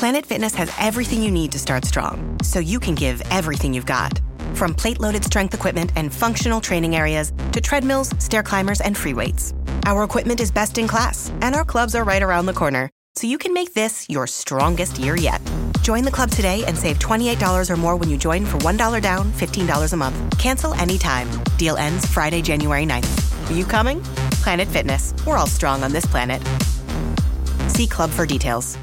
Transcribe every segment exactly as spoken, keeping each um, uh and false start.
Planet Fitness has everything you need to start strong, so you can give everything you've got. From plate-loaded strength equipment and functional training areas to treadmills, stair climbers, and free weights. Our equipment is best in class, and our clubs are right around the corner, so you can make this your strongest year yet. Join the club today and save twenty-eight dollars or more when you join for one dollar down, fifteen dollars a month. Cancel anytime. Deal ends Friday, January ninth. Are you coming? Planet Fitness. We're all strong on this planet. See club for details.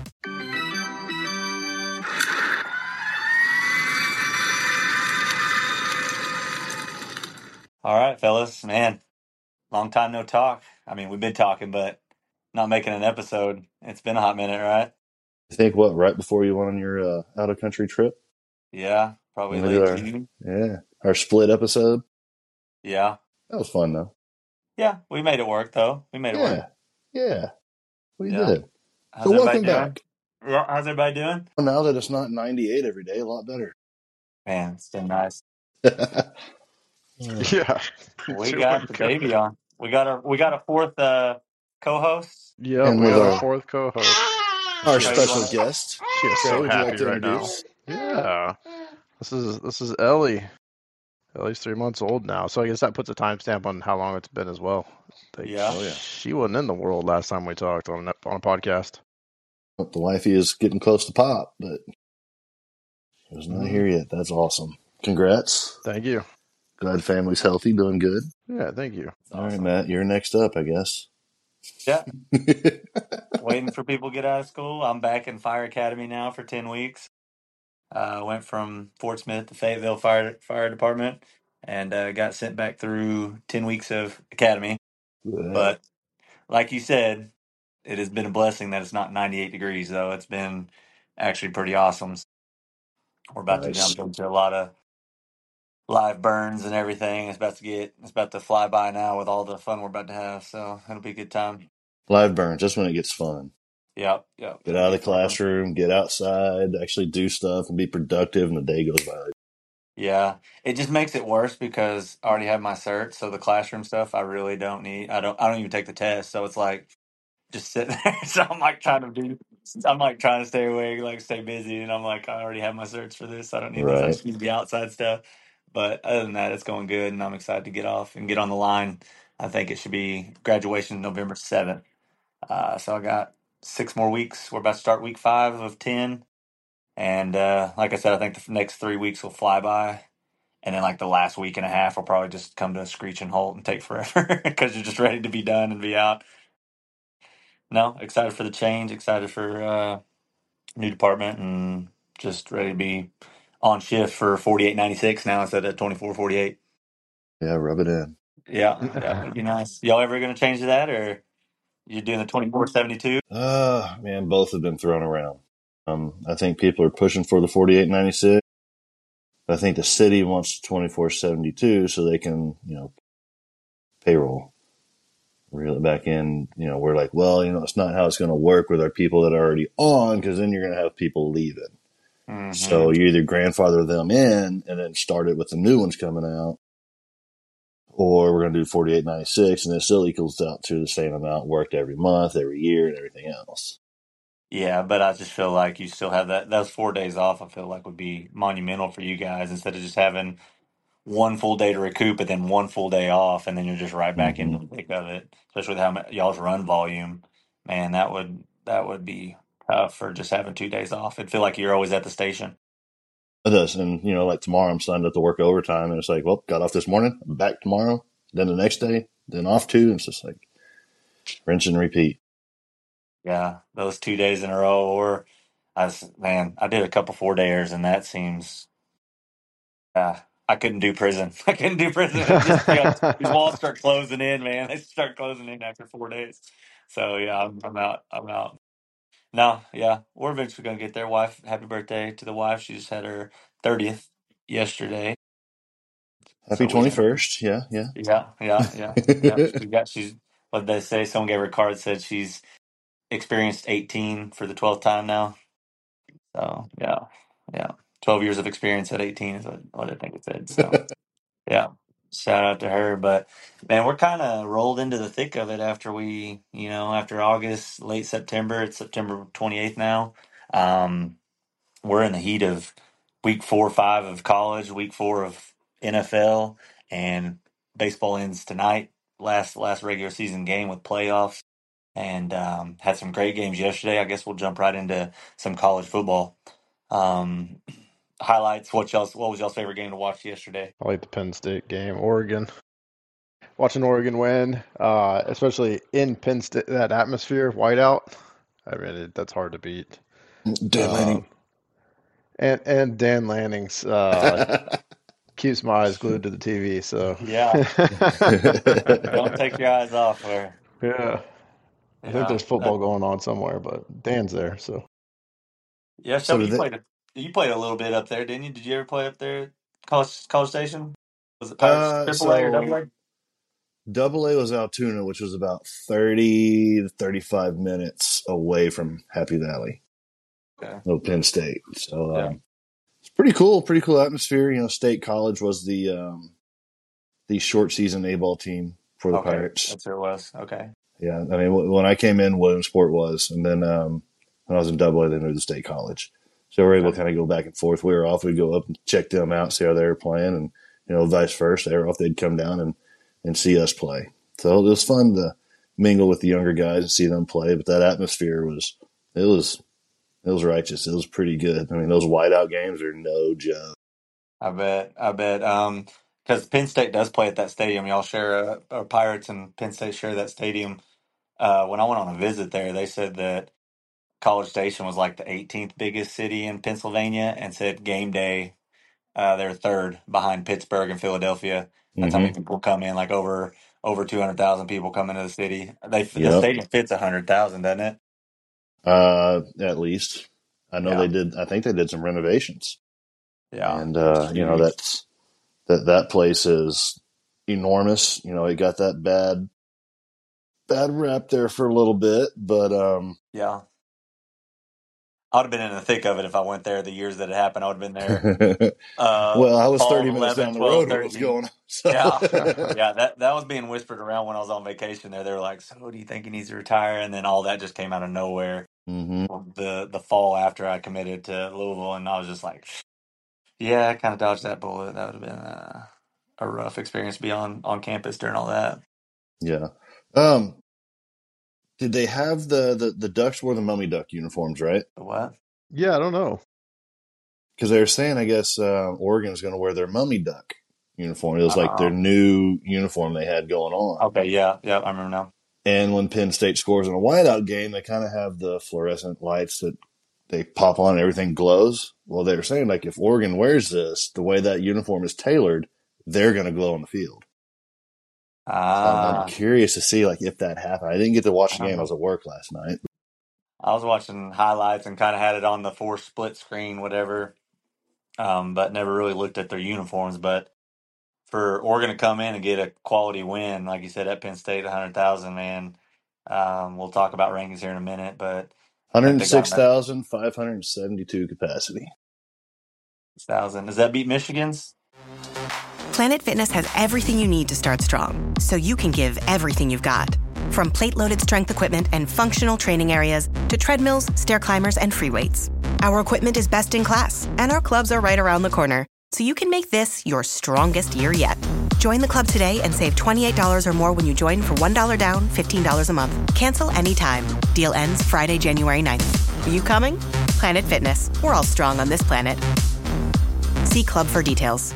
All right, fellas. Man, long time no talk. I mean, we've been talking, but not making an episode. It's been a hot minute, right? I think what right before you went on your uh, out of country trip Yeah, probably when we did late our June. yeah our split episode. Yeah. That was fun though. Yeah, we made it work, though. We made it work. Yeah, yeah, we Yeah. did. How's So everybody welcome doing? back. Yeah, how's everybody doing? Now that it's not ninety-eight every day, a lot better. Man, it's been nice. Yeah, We doing got the good. baby on. We got a we got a fourth uh co-host. Yep, And we with got our our fourth co-host. our She How you is, special want to? guest, she is Trey, so would you like happy to right now. introduce? Yeah, this is this is Ellie. Ellie's three months old now, so I guess that puts a timestamp on how long it's been as well. Like Yeah. Oh yeah, she wasn't in the world last time we talked on a, on a podcast. well, the wifey is getting close to pop, but she was not Mm, here yet. That's awesome. Congrats. thank you. Glad family's healthy, doing good. Yeah, thank you. It's All right, awesome. Matt, you're next up, I guess. Yeah. Waiting for people to get out of school. I'm back in Fire Academy now for ten weeks. Uh, went from Fort Smith to Fayetteville Fire Fire Department, and uh, got sent back through ten weeks of academy. But like you said, it has been a blessing that it's not ninety-eight degrees, though. It's been actually pretty awesome. We're about to Nice. jump into a lot of live burns and everything. It's about to get it's about to fly by now with all the fun we're about to have. So it'll be a good time. Live burns. That's when it gets fun. Yep, yep. Get It'll out of be the fun. classroom, get outside, actually do stuff, and be productive, and the day goes by. Yeah, it just makes it worse because I already have my cert, so the classroom stuff I really don't need. I don't. I don't even take the test, so it's like just sit there. So I'm like trying to do. I'm like trying to stay awake, like stay busy, and I'm like I already have my certs for this. So I don't need this. I Right. just need the outside stuff. But other than that, it's going good, and I'm excited to get off and get on the line. I think it should be graduation November seventh. Uh, so I got six more weeks. We're about to start week five of ten, and uh, like I said, I think the next three weeks will fly by. And then like the last week and a half will probably just come to a screeching halt and take forever because you're just ready to be done and be out. No, excited for the change, excited for uh new department and just ready to be on shift for forty-eight ninety-six now instead of twenty-four forty-eight. Yeah, rub it in. Yeah, yeah, it'd be nice. Y'all ever gonna change to that or you doing the twenty-four seventy-two? Uh, man, both have been thrown around. Um, I think people are pushing for the forty-eight ninety-six. I think the city wants twenty-four seventy-two so they can, you know, payroll, reel it back in. You know, we're like, well, you know, it's not how it's going to work with our people that are already on because then you're going to have people leaving. Mm-hmm. So you either grandfather them in and then start it with the new ones coming out, or we're going to do forty-eight ninety-six and it still equals out to the same amount worked every month, every year, and everything else. Yeah, but I just feel like you still have that those four days off. I feel like would be monumental for you guys instead of just having one full day to recoup and then one full day off, and then you're just right back Mm-hmm. into the thick of it. Especially with how much y'all's run volume, man, that would that would be tough for just having two days off. It'd feel like you're always at the station. It does. And, you know, like tomorrow I'm signed up to work overtime and it's like, well, got off this morning, I'm back tomorrow, then the next day, then off too. And it's just like rinse and repeat. Yeah, those two days in a row, or I was, man, I did a couple four dayers, and that seems uh, I couldn't do prison. I couldn't do prison. It just you know, these walls start closing in, man. They start closing in after four days. So yeah, I'm, I'm out. I'm out. No, yeah, we're eventually gonna get there. Wife, happy birthday to the wife. She just had her thirtieth yesterday. Happy So we, twenty-first. Yeah, yeah. yeah, yeah, yeah, yeah. She got she's what did they say? Someone gave her a card that said she's experienced eighteen for the twelfth time now. So yeah, yeah, twelve years of experience at eighteen is what, what I think it said. So yeah, shout out to her. But man, we're kind of rolled into the thick of it after we, you know, after August, late September. It's September twenty eighth now. Um, we're in the heat of week four, five of college, week four of N F L, and baseball ends tonight. Last last regular season game with playoffs, and um, had some great games yesterday. I guess we'll jump right into some college football um, highlights. What y'all's what was y'all's favorite game to watch yesterday? I like the Penn State game. Oregon. Watching Oregon win, uh, especially in Penn State, that atmosphere, whiteout. I mean, it, that's hard to beat. Dan Um, Lanning. and and Dan Lanning's uh, keeps my eyes glued to the T V. So Yeah, don't take your eyes off her. yeah, I think Yeah, there's football that, going on somewhere, but Dan's there. So yeah. so Shelby, did you they? played a, you played a little bit up there, didn't you? Did you ever play up there, at College College Station? Was it Pirates Uh, Triple A or Double so A? Double A was Altoona, which was about thirty to thirty-five minutes away from Happy Valley, Okay. no Penn State. So Yeah. um, it's pretty cool, pretty cool atmosphere. You know, State College was the um, the short season A ball team for the Okay, Pirates. that's who it was. Okay. Yeah, I mean, when I came in, Williamsport was, and then um, when I was in Double A, they moved to State College. So we were able Okay. to kind of go back and forth. We were off, we'd go up and check them out, see how they were playing, and you know, vice versa. They were off, they'd come down and and see us play. So it was fun to mingle with the younger guys and see them play. But that atmosphere was, it was, it was righteous. It was pretty good. I mean, those whiteout games are no joke. I bet. I bet. Um, because Penn State does play at that stadium. Y'all share, uh, or Pirates and Penn State share that stadium. Uh, when I went on a visit there, they said that College Station was like the eighteenth biggest city in Pennsylvania, and said game day, uh, they're third behind Pittsburgh and Philadelphia. That's how Mm-hmm. many people come in, like over over two hundred thousand people come into the city. They the Yep. stadium fits a hundred thousand, doesn't it? Uh, at least I know they Yeah, did. I think they did some renovations, yeah, and it's uh, you know huge. that's that that place is enormous. You know, it got that bad bad rap there for a little bit, but um, Yeah, I would have been in the thick of it if I went there the years that it happened. I would have been there. Uh, well, I was fall thirty of minutes eleven, down the twelve, road when it was thirteen. going on. So Yeah. Yeah, that that was being whispered around when I was on vacation there. They were like, "So do you think he needs to retire?" And then all that just came out of nowhere hmm the the fall after I committed to Louisville, and I was just like, "Yeah, I kind of dodged that bullet. That would have been uh, a rough experience to be on on campus during all that." yeah. Um, did they have the, the the Ducks wore the Mummy Duck uniforms, right? But what? yeah, I don't know. Because they were saying, I guess uh, Oregon's going to wear their Mummy Duck uniform. It was like their Uh, new uniform they had going on. okay, yeah, yeah, I remember now. And when Penn State scores in a whiteout game, they kind of have the fluorescent lights that they pop on and everything glows. Well, they were saying, like, if Oregon wears this, the way that uniform is tailored, they're going to glow on the field. So I'm, I'm Ah, curious to see, like, if that happened. I didn't get to watch I the don't game. I know. was at work last night. I was watching highlights and kind of had it on the four split screen, whatever, um, but never really looked at their uniforms. But for Oregon to come in and get a quality win, like you said, at Penn State, a hundred thousand, man. Um, we'll talk about rankings here in a minute, but I think they got them at one hundred six thousand five hundred seventy-two capacity. six thousand. Does that beat Michigan's? Planet Fitness has everything you need to start strong, so you can give everything you've got. From plate-loaded strength equipment and functional training areas to treadmills, stair climbers, and free weights. Our equipment is best in class, and our clubs are right around the corner, so you can make this your strongest year yet. Join the club today and save twenty-eight dollars or more when you join for one dollar down, fifteen dollars a month. Cancel anytime. Deal ends Friday, January ninth. Are you coming? Planet Fitness. We're all strong on this planet. See club for details.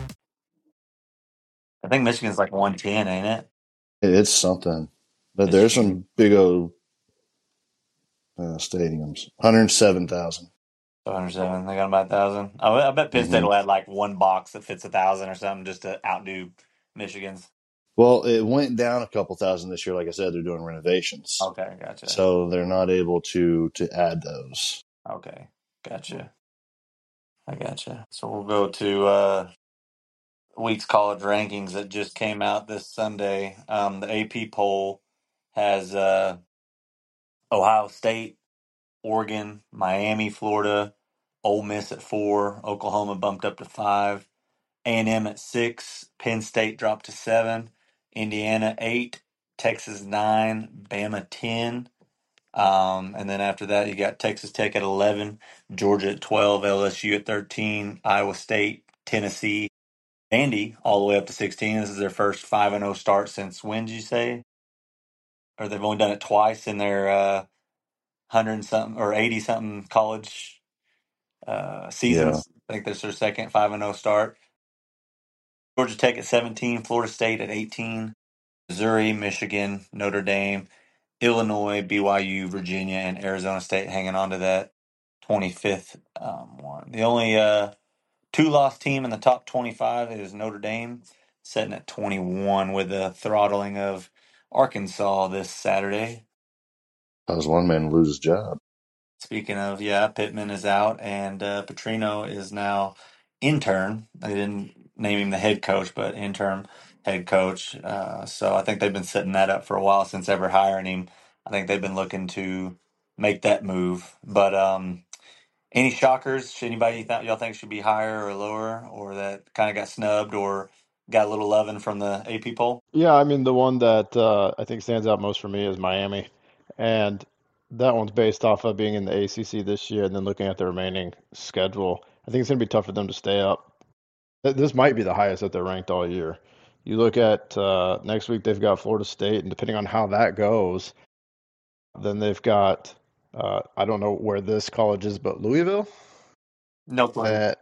I think Michigan's like one ten, ain't it? It's something. But It's there's huge. some big old uh, stadiums. one hundred seven thousand. one hundred seven. They got about a thousand. I, I bet Penn State Mm-hmm. will add like one box that fits a thousand or something just to outdo Michigan's. Well, it went down a couple thousand this year. Like I said, they're doing renovations. Okay, gotcha. So they're not able to to add those. Okay, gotcha. I gotcha. So we'll go to uh, week's college rankings that just came out this Sunday. Um, the A P poll has uh, Ohio State, Oregon, Miami, Florida, Ole Miss at four, Oklahoma bumped up to five, A and M at six, Penn State dropped to seven, Indiana eight, Texas nine, Bama ten. Um, and then after that, you got Texas Tech at eleven, Georgia at twelve, L S U at thirteen, Iowa State, Tennessee, Andy all the way up to sixteen. This is their first five and oh start since when did you say? Or they've only done it twice in their uh, one hundred something or eighty something college uh, Yeah. seasons. I think that's their second five and oh start. Georgia Tech at seventeen, Florida State at eighteen, Missouri, Michigan, Notre Dame, Illinois, B Y U, Virginia, and Arizona State hanging on to that twenty-fifth um, one. The only uh, two loss team in the top twenty-five is Notre Dame, sitting at twenty-one with the throttling of Arkansas this Saturday. Cause one man lose his job. Speaking of, yeah, Pittman is out, and uh, Petrino is now intern. They didn't name him the head coach, but interim head coach. Uh, so I think they've been setting that up for a while since ever hiring him. I think they've been looking to make that move. But um, any shockers? Should anybody th- y'all think should be higher or lower, or that kind of got snubbed or got a little loving from the A P poll? Yeah, I mean the one that uh, I think stands out most for me is Miami, and that one's based off of being in the A C C this year, and then looking at the remaining schedule. I think it's going to be tough for them to stay up. Th- This might be the highest that they're ranked all year. You look at uh, next week, they've got Florida State, and depending on how that goes, then they've got uh, I don't know where this college is, but Louisville. No clue. Uh,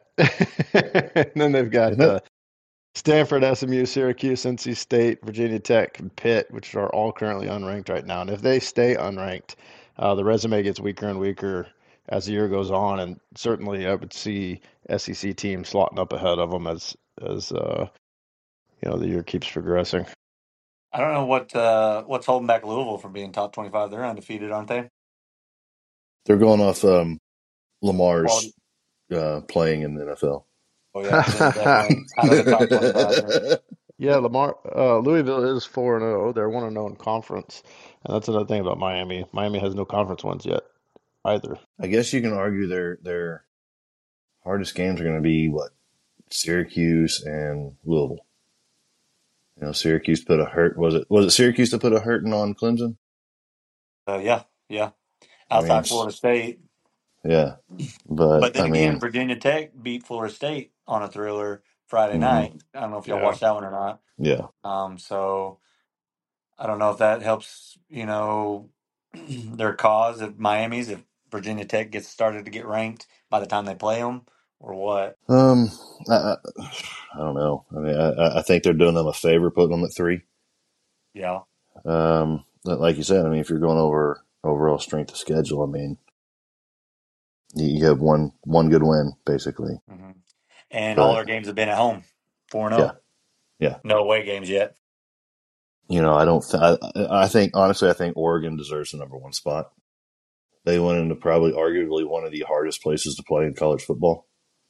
and then they've got Isn't it? uh, Stanford, S M U, Syracuse, N C State, Virginia Tech, and Pitt, which are all currently unranked right now. And if they stay unranked, uh, the resume gets weaker and weaker as the year goes on. And certainly, I would see S E C teams slotting up ahead of them as as uh, you know the year keeps progressing. I don't know what uh, what's holding back Louisville from being top twenty-five. They're undefeated, aren't they? They're going off um, Quality. Lamar's uh, playing in the N F L. Oh yeah, then definitely out of the top twenty-five there. Yeah, Lamar, uh, Louisville is four and zero. They're one and zero in conference, and that's another thing about Miami. Miami has no conference wins yet either. I guess you can argue their their hardest games are going to be what Syracuse and Louisville. You know, Syracuse put a hurt. Was it was it Syracuse that put a hurting on Clemson? Uh, yeah, yeah. I mean, Outside Florida State, yeah, but but then I again, mean, Virginia Tech beat Florida State on a thriller Friday hmm night. I don't know if y'all Yeah. watched that one or not. yeah. Um, so I don't know if that helps. You know, their cause of Miami's if Virginia Tech gets started to get ranked by the time they play them, or what. Um, I, I, I don't know. I mean, I, I think they're doing them a favor putting them at three. Yeah. Um, like you said, I mean, if you're going over overall strength of schedule, I mean, you, you have one one good win basically. hmm And all But their games have been at home, four and yeah, zero. yeah. No away games yet. You know, I don't. Th- I, I think honestly, I think Oregon deserves the number one spot. They went into probably arguably one of the hardest places to play in college football,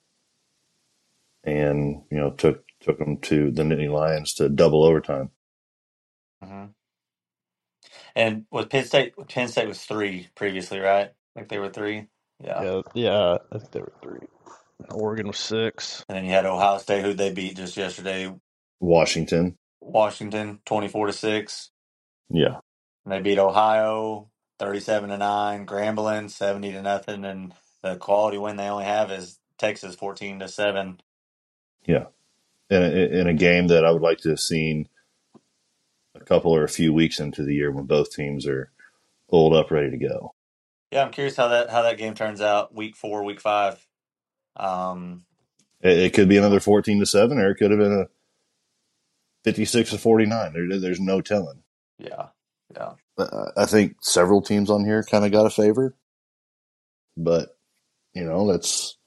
and you know took took them to the Nittany Lions to double overtime. hmm And with Penn State, Penn State was three previously, right? Like they were three. Yeah. Yeah, yeah, I think they were three. Oregon was six. And then you had Ohio State, who they beat just yesterday, Washington, Washington, twenty-four to six. yeah, And they beat Ohio thirty-seven to nine, Grambling seventy to nothing. And the quality win they only have is Texas fourteen to seven. yeah. In a, in a game that I would like to have seen a couple or a few weeks into the year when both teams are pulled up, ready to go. Yeah, I'm curious how that how that game turns out week four, week five. Um, It, it could be another fourteen to seven, or it could have been a fifty-six to forty-nine. There, there's no telling. yeah, yeah. Uh, I think several teams on here kind of got a favor, but you know that's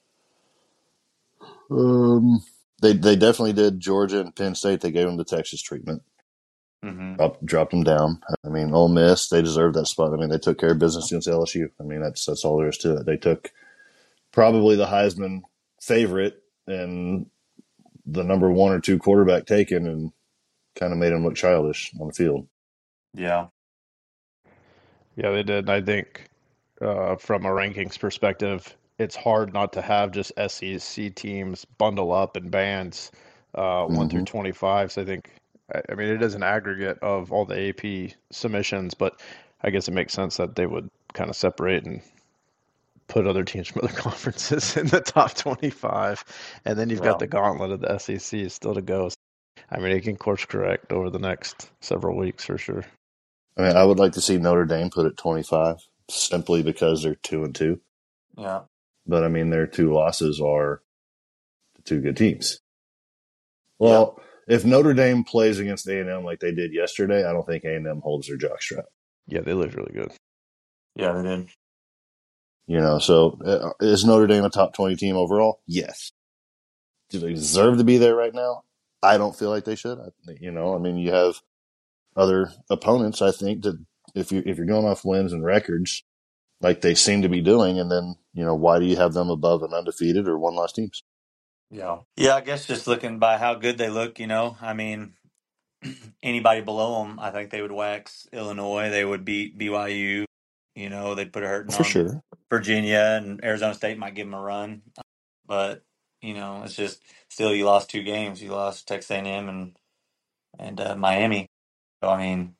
um, they they definitely did Georgia and Penn State. They gave them the Texas treatment, hmm dropped, dropped them down. I mean, Ole Miss, they deserved that spot. I mean, they took care of business against L S U. I mean, that's that's all there is to it. They took probably the Heisman favorite and the number one or two quarterback taken, and kind of made him look childish on the field. Yeah. Yeah, they did. I think uh, from a rankings perspective, it's hard not to have just S E C teams bundle up in bands uh, one through Mm-hmm. twenty-five. So I think, I I mean, it is an aggregate of all the A P submissions, but I guess it makes sense that they would kind of separate and put other teams from other conferences in the top twenty-five. And then you've got Yeah. the gauntlet of the S E C still to go. I mean, it can course correct over the next several weeks for sure. I mean, I would like to see Notre Dame put at twenty-five simply because they're two and two. Yeah. But I mean, their two losses are the two good teams. Yeah. Well, if Notre Dame plays against A and M like they did yesterday, I don't think A and M holds their jockstrap. Yeah, they looked really good. Yeah, they did. You know, so uh, is Notre Dame a top twenty team overall? Yes. Do they deserve to be there right now? I don't feel like they should. I, you know, I mean, you have other opponents. I think that if you if you're going off wins and records, like they seem to be doing, and then you know, why do you have them above an undefeated or one loss teams? Yeah. Yeah, I guess just looking by how good they look, you know, I mean, anybody below them, I think they would wax Illinois. They would beat B Y U. You know, they'd put a hurting For on sure. Virginia, and Arizona State might give them a run. But, you know, it's just still you lost two games. You lost Texas A and M and, and uh, Miami. So, I mean,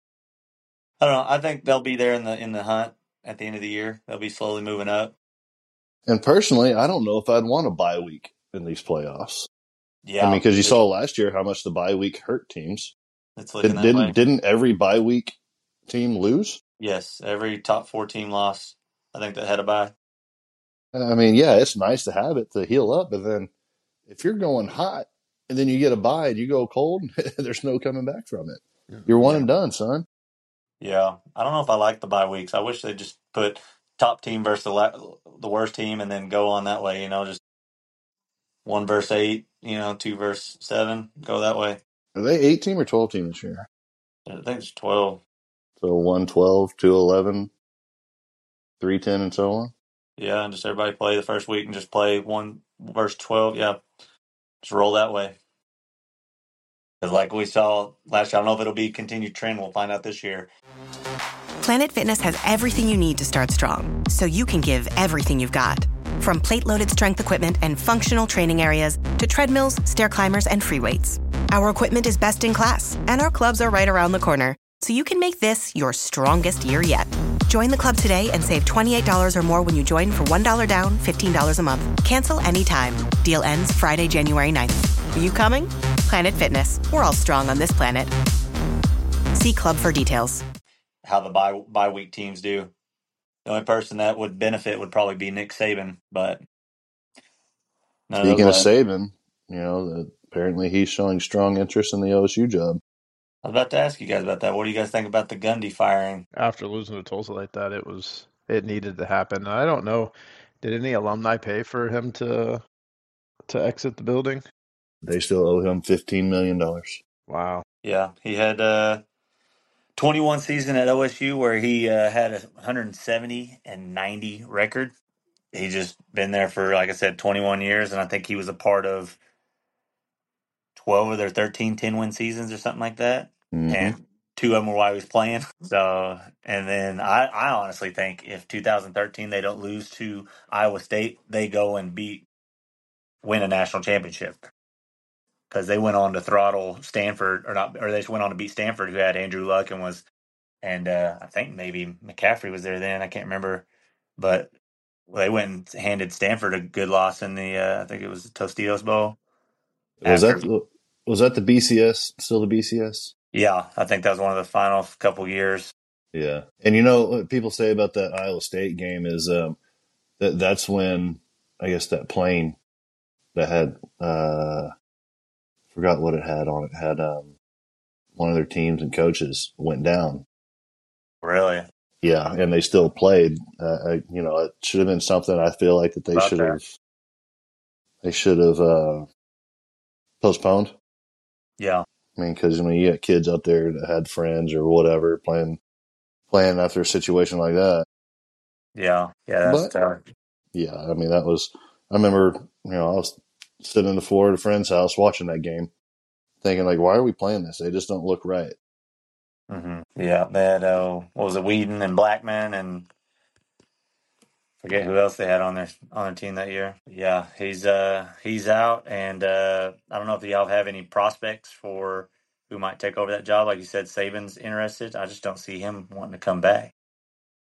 I don't know. I think they'll be there in the in the hunt at the end of the year. They'll be slowly moving up. And personally, I don't know if I'd want a bye week in these playoffs. I mean, Yeah, because you it, saw last year how much the bye week hurt teams. it's looking Did, that didn't way. didn't every bye week team lose? Yes, every top four team lost. I think that had a bye. I mean, yeah, it's nice to have it to heal up, but then if you're going hot and then you get a bye and you go cold, there's no coming back from it. You're one Yeah. and done, son. Yeah, I don't know if I like the bye weeks. I wish they just put top team versus the la- the worst team, and then go on that way. You know, just one verse eight. You know, two verse seven. Go that way. Are they eight team or twelve team this year? I think it's twelve. So one twelve, two eleven, three ten, and so on. Yeah, and just everybody play the first week and just play one verse twelve. Yeah, just roll that way. Because like we saw last year, I don't know if it'll be a continued trend. We'll find out this year. Planet Fitness has everything you need to start strong, so you can give everything you've got. From plate-loaded strength equipment and functional training areas to treadmills, stair climbers, and free weights. Our equipment is best in class, and our clubs are right around the corner, so you can make this your strongest year yet. Join the club today and save twenty-eight dollars or more when you join for one dollar down, fifteen dollars a month. Cancel anytime. Deal ends Friday, January ninth. Are you coming? Planet Fitness. We're all strong on this planet. See club for details. How the bye bye week teams do. The only person that would benefit would probably be Nick Saban, but none of those Speaking of last. Saban, you know, the, apparently he's showing strong interest in the O S U job. I was about to ask you guys about that. What do you guys think about the Gundy firing? After losing to Tulsa like that, it was it needed to happen. I don't know. Did any alumni pay for him to to exit the building? They still owe him fifteen million dollars. Wow. Yeah, he had uh, twenty-one season at O S U where he uh, had a one hundred seventy and ninety record. He just been there for, like I said, twenty-one years, and I think he was a part of twelve of their thirteen ten-win seasons or something like that. Mm-hmm. And two of them were while he was playing. So, and then I, I honestly think if two thousand thirteen they don't lose to Iowa State, they go and beat, win a national championship. Because they went on to throttle Stanford, or not, or they just went on to beat Stanford, who had Andrew Luck and was, and uh, I think maybe McCaffrey was there then. I can't remember, but they went and handed Stanford a good loss in the, uh, I think it was the Tostitos Bowl. Was After, that was that the B C S? Still the B C S? yeah, I think that was one of the final couple years. Yeah. And you know what people say about that Iowa State game is um, that that's when I guess that plane that had uh, forgot what it had on it had um, one of their teams and coaches went down. Really? Yeah, and they still played. Uh, I, you know, it should have been something. I feel like that they About should that. have. They should have uh, postponed. Yeah. I mean, because I mean, you got kids out there that had friends or whatever playing playing after a situation like that. Yeah. Yeah, that's But tough. yeah, I mean, that was. I remember, you know, I was sitting in the floor at a friend's house watching that game, thinking like, why are we playing this? They just don't look right. hmm Yeah, they had, uh, what was it, Whedon and Blackman, and forget who else they had on their on their team that year. Yeah, he's uh he's out, and uh, I don't know if y'all have any prospects for who might take over that job. Like you said, Saban's interested. I just don't see him wanting to come back.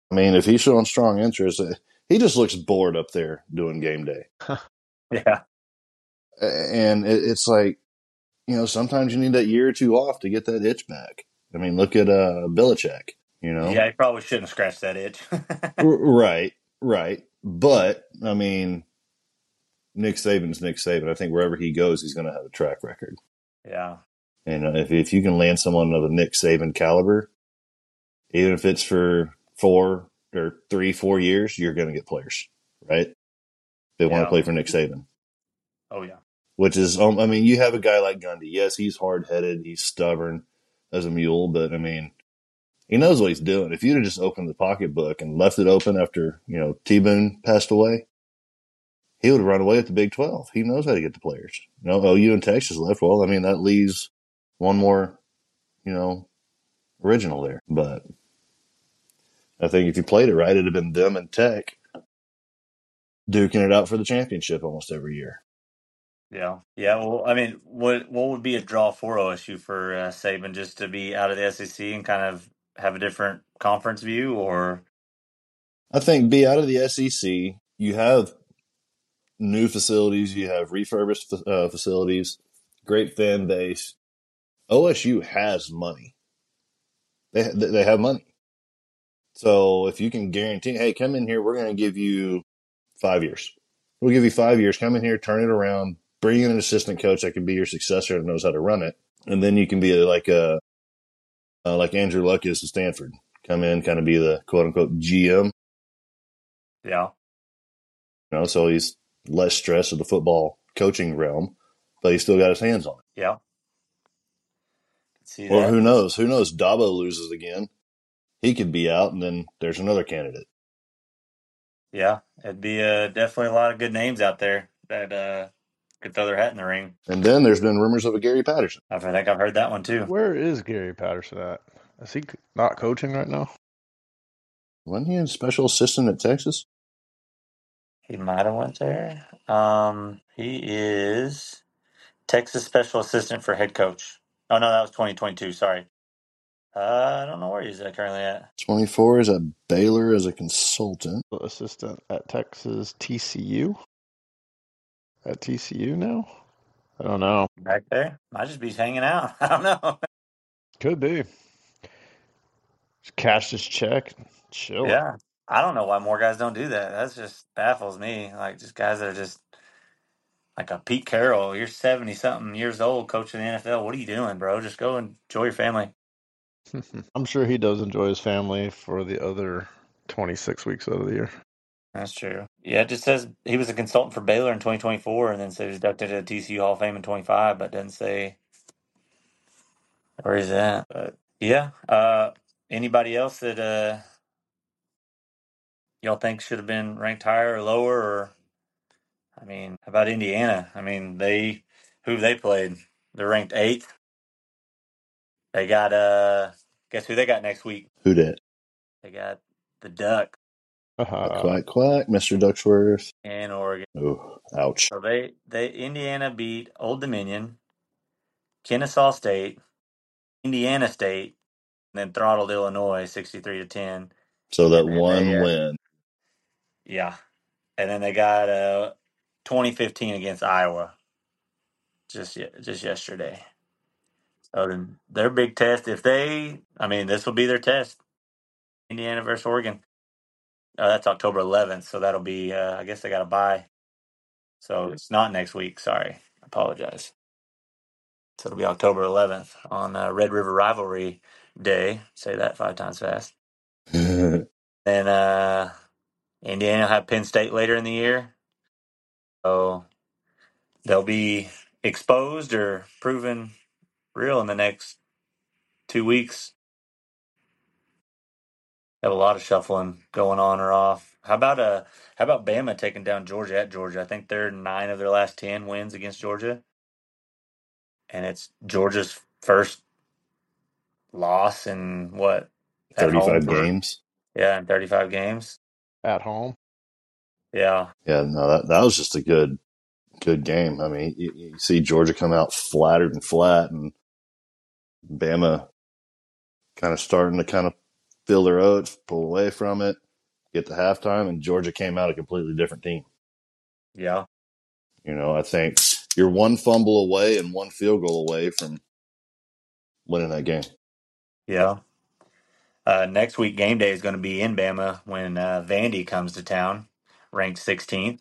I mean, if he's showing strong interest, he just looks bored up there doing game day. Yeah. And it's like, you know, sometimes you need that year or two off to get that itch back. I mean, look at uh, Belichick, you know? Yeah, he probably shouldn't scratch that itch. Right, right. But, I mean, Nick Saban's Nick Saban. I think wherever he goes, he's going to have a track record. Yeah. And uh, if, if you can land someone of a Nick Saban caliber, even if it's for four or three, four years, you're going to get players, right? They want to Yeah. play for Nick Saban. Oh, yeah. Which is, um, I mean, you have a guy like Gundy. Yes, he's hard headed, he's stubborn as a mule, but I mean, he knows what he's doing. If you'd have just opened the pocketbook and left it open after, you know, T Boone passed away, he would have run away with the Big twelve. He knows how to get the players. You know, O U and Texas left. Well, I mean, that leaves one more, you know, original there. But I think if you played it right, it'd have been them and Tech duking it out for the championship almost every year. Yeah. Yeah. Well, I mean, what what would be a draw for O S U for uh, Saban, just to be out of the S E C and kind of have a different conference view, or? I think be out of the S E C. You have new facilities, you have refurbished uh, facilities, great fan base. O S U has money. They they have money. So if you can guarantee, hey, come in here, we're going to give you five years. We'll give you five years. Come in here, turn it around, bring in an assistant coach that can be your successor and knows how to run it, and then you can be like a uh, like Andrew Luck is to Stanford. Come in, kind of be the quote unquote G M. Yeah. You know, so he's less stressed of the football coaching realm, but he's still got his hands on it. Yeah. See Or that? who knows? Who knows? Dabo loses again. He could be out, and then there's another candidate. Yeah. It'd be uh, definitely a lot of good names out there that uh, could throw their hat in the ring. And then there's been rumors of a Gary Patterson. I think I've heard that one too. Where is Gary Patterson at? Is he not coaching right now? Wasn't he a special assistant at Texas? He might have went there. Um, he is Texas special assistant for head coach. Oh no, that was twenty twenty-two. Sorry. Uh, I don't know where he's at currently at. twenty-four is at Baylor as a consultant. Assistant at Texas T C U? At T C U now? I don't know. Back there, might just be hanging out. I don't know. Could be. Just cashed his check. Chill. Yeah, I don't know why more guys don't do that. That's just baffles me. Like just guys that are just like a Pete Carroll. You're seventy something years old, coaching the N F L. What are you doing, bro? Just go enjoy your family. I'm sure he does enjoy his family for the other twenty-six weeks out of the year. That's true. Yeah, it just says he was a consultant for Baylor in twenty twenty-four, and then said he was inducted to the T C U Hall of Fame in twenty-five, but doesn't say where he's at. But yeah, uh, anybody else that uh, y'all think should have been ranked higher or lower? Or I mean, how about Indiana? I mean, they who they played? They're ranked eighth. They got uh, guess who they got next week? Who dat? They got the Duck Uh, Quack, quack, Mister Ducksworth. in Oregon. Oh, ouch. So they they Indiana beat Old Dominion, Kennesaw State, Indiana State, and then throttled Illinois sixty-three to ten. So that And then one they, uh, win. Yeah, and then they got uh twenty fifteen against Iowa just ye- just yesterday. So then their big test, if they, I mean, this will be their test. Indiana versus Oregon. Uh, that's October eleventh, so that'll be. Uh, I guess they got a bye, so it's not next week. Sorry, I apologize. So it'll be October eleventh on uh, Red River Rivalry Day. Say that five times fast. Who Then uh, Indiana will have Penn State later in the year. So they'll be exposed or proven real in the next two weeks. Have a lot of shuffling going on or off. How about uh how about Bama taking down Georgia at Georgia? I think they're nine of their last ten wins against Georgia. And it's Georgia's first loss in what? At home thirty-five for games. yeah, in thirty-five games. at home. Yeah. Yeah, no, that that was just a good good game. I mean, you, you see Georgia come out flattered and flat, and Bama kind of starting to kind of fill their oats, pull away from it, get to halftime, and Georgia came out a completely different team. Yeah. You know, I think you're one fumble away and one field goal away from winning that game. Yeah. Uh, next week, game day is going to be in Bama when uh, Vandy comes to town, ranked sixteenth.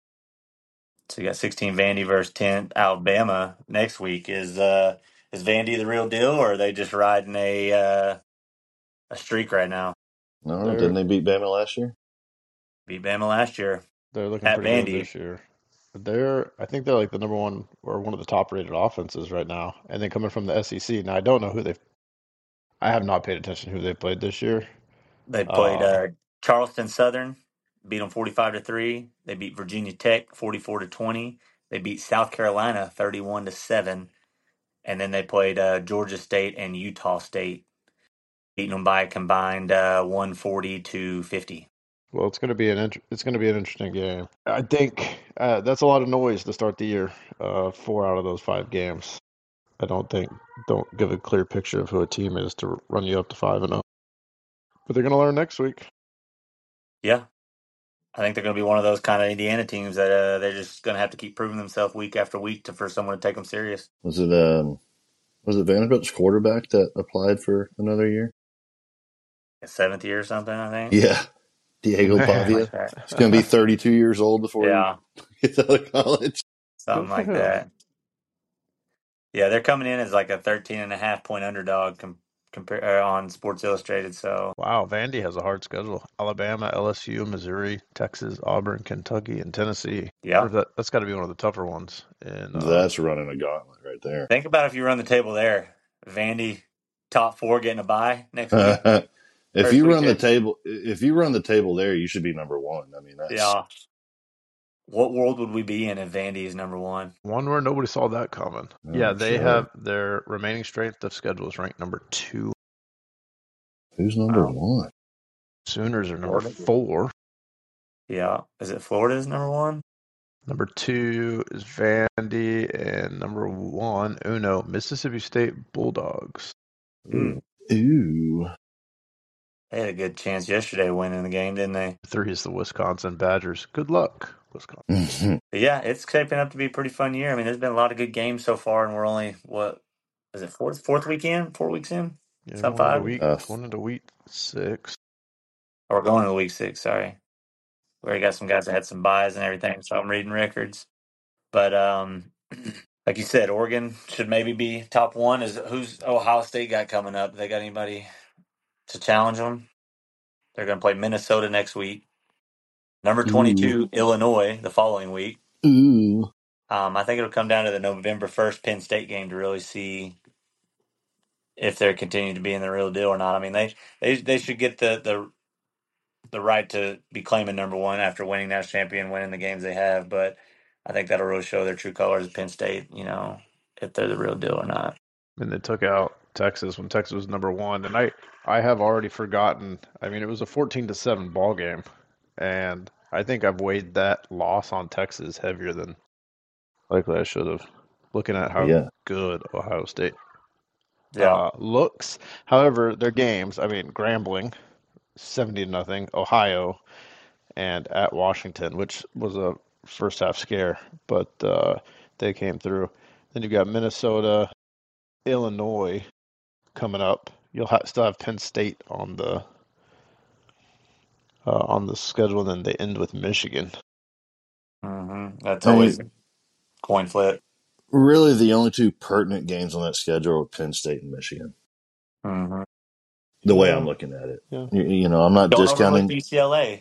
So you got sixteen Vandy versus ten Alabama next week. Is uh is Vandy the real deal, or are they just riding a uh, a streak right now? No, didn't They're they beat Bama last year? Beat Bama last year they're looking at pretty good Vandy. this year. They're I think they're like the number one or one of the top rated offenses right now, and then coming from the S E C. Now I don't know who they. I have not paid attention to who they played this year. They played Uh, uh, Charleston Southern, beat them forty-five to three. They beat Virginia Tech forty-four to twenty. They beat South Carolina thirty-one to seven, and then they played uh, Georgia State and Utah State, beating them by a combined uh, one forty to fifty. well, it's going to be an int- it's going to be an interesting game. I think uh, that's a lot of noise to start the year. Uh, four out of those five games. I don't think don't give a clear picture of who a team is to run you up to five and zero. But they're going to learn next week. Yeah, I think they're going to be one of those kind of Indiana teams that uh, they're just going to have to keep proving themselves week after week to for someone to take them serious. Was it um was it Vanderbilt's quarterback that applied for another year? A seventh year or something, I think. Yeah, Diego Something Pavia. like that. He's going to be thirty-two years old before he Yeah, gets out of college. something Good for like him. that. Yeah, they're coming in as like a thirteen and a half point underdog com- compare uh, on Sports Illustrated. So, Wow, Vandy has a hard schedule. Alabama, L S U, Missouri, Texas, Auburn, Kentucky, and Tennessee. yeah. Or that that's got to be one of the tougher ones. And uh, That's running a gauntlet right there. Think about if you run the table there. Vandy, top four getting a bye next week, If first you run the weekend. table, if you run the table there, you should be number one. I mean, that's Yeah. What world would we be in if Vandy is number one? one where nobody saw that coming. oh, Yeah, for they sure. have their remaining strength of schedule is ranked number two. Who's number Wow. one? Sooners are number Florida? four. Yeah. Is it Florida's number one? Number two is Vandy, and number one, Uno, Mississippi State Bulldogs. Hmm. Ooh, They had a good chance yesterday of winning the game, didn't they? Three is the Wisconsin Badgers. Good luck, Wisconsin. But yeah, it's shaping up to be a pretty fun year. I mean, there's been a lot of good games so far, and we're only, what, is it fourth, fourth weekend? Four weeks in? Yeah, Some going into five? week uh, going into week six. Or we're going into week six, sorry. We already got some guys that had some buys and everything, so I'm reading records. But um, like you said, Oregon should maybe be top one. Is who's Ohio State got coming up? They got anybody to challenge them? They're going to play Minnesota next week. Number ooh, twenty-two, Illinois, the following week. ooh. Um, I think it'll come down to the November first Penn State game to really see if they're continuing to be in the real deal or not. I mean, they they they should get the the the right to be claiming number one after winning national champion, winning the games they have. But I think that'll really show their true colors at Penn State. You know, if they're the real deal or not. And they took out Texas when Texas was number one. And I, I have already forgotten. I mean, it was a fourteen to seven ball game, and I think I've weighed that loss on Texas heavier than likely I should have. Looking at how Yeah, good Ohio State Yeah. uh, looks. However, their games. I mean, Grambling seventy to nothing, Ohio, and at Washington, which was a first half scare, but uh, they came through. Then you've got Minnesota, Illinois coming up. You'll ha- still have Penn State on the uh, on the schedule, and then they end with Michigan. hmm That's I always mean, a coin flip. really, the only two pertinent games on that schedule are Penn State and Michigan. hmm The way I'm Yeah, looking at it, yeah. you, you know, I'm not Don't overlook discounting. U C L A.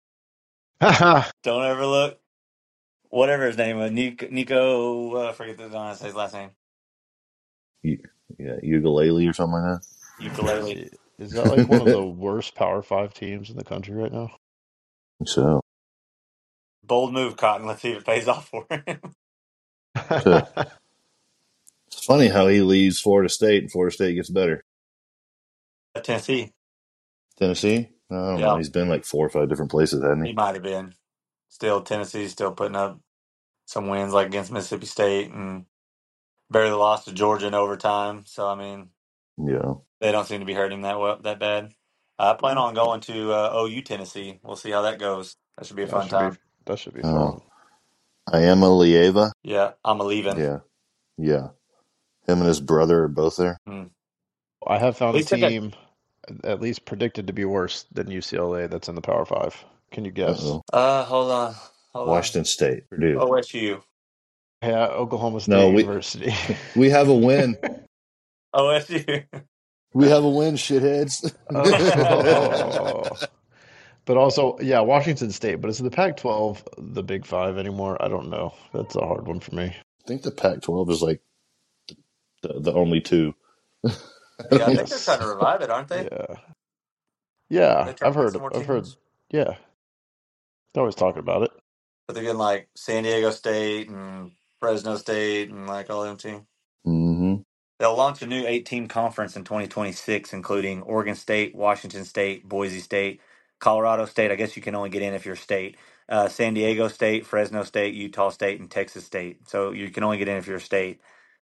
Don't overlook whatever his name was. Nico, Nico uh, I forget the, I don't know how to say his last name. Yeah, ukulele or something like that. Ukulele. Is that like one of the worst Power Five teams in the country right now? So, Bold move, Cotton. Let's see if it pays off for him. so it's funny how he leaves Florida State and Florida State gets better. Tennessee. Tennessee, I don't know. Yeah, He's been like four or five different places, hasn't he might have been. Still, Tennessee's still putting up some wins like against Mississippi State and barely lost to Georgia in overtime. So, I mean, he? Yeah. they don't seem to be hurting him that well, that bad. I plan on going to uh, O U Tennessee. We'll see how that goes. That should be a That fun should be time. that should be Uh, fun. Iamaleava. Yeah, I'm a leaving. Yeah, yeah. Him and his brother are both there. Hmm. I have At found a least I got. team at least predicted to be worse than U C L A that's in the Power Five. Can you Uh guess? oh. Uh, hold on, hold on. Washington State, Purdue. O S U. Yeah, Oklahoma No, State we University. we have a win. O S U. We have a win, shitheads. Oh. But also, yeah, Washington State. But is the Pac twelve the Big Five anymore? I don't know. That's a hard one for me. I think the Pac twelve is like the, the only two. Yeah, I think they're Yes. trying to revive it, aren't they? Yeah. Yeah, They're trying I've to get heard. some more I've heard. teams. Yeah, they're always talking about it. But they're getting like San Diego State and Fresno State and like all them teams. Mm-hmm. They'll launch a new eight-team conference in twenty twenty-six, including Oregon State, Washington State, Boise State, Colorado State. I guess you can only get in if you're state. Uh, San Diego State, Fresno State, Utah State, and Texas State. So you can only get in if you're a state.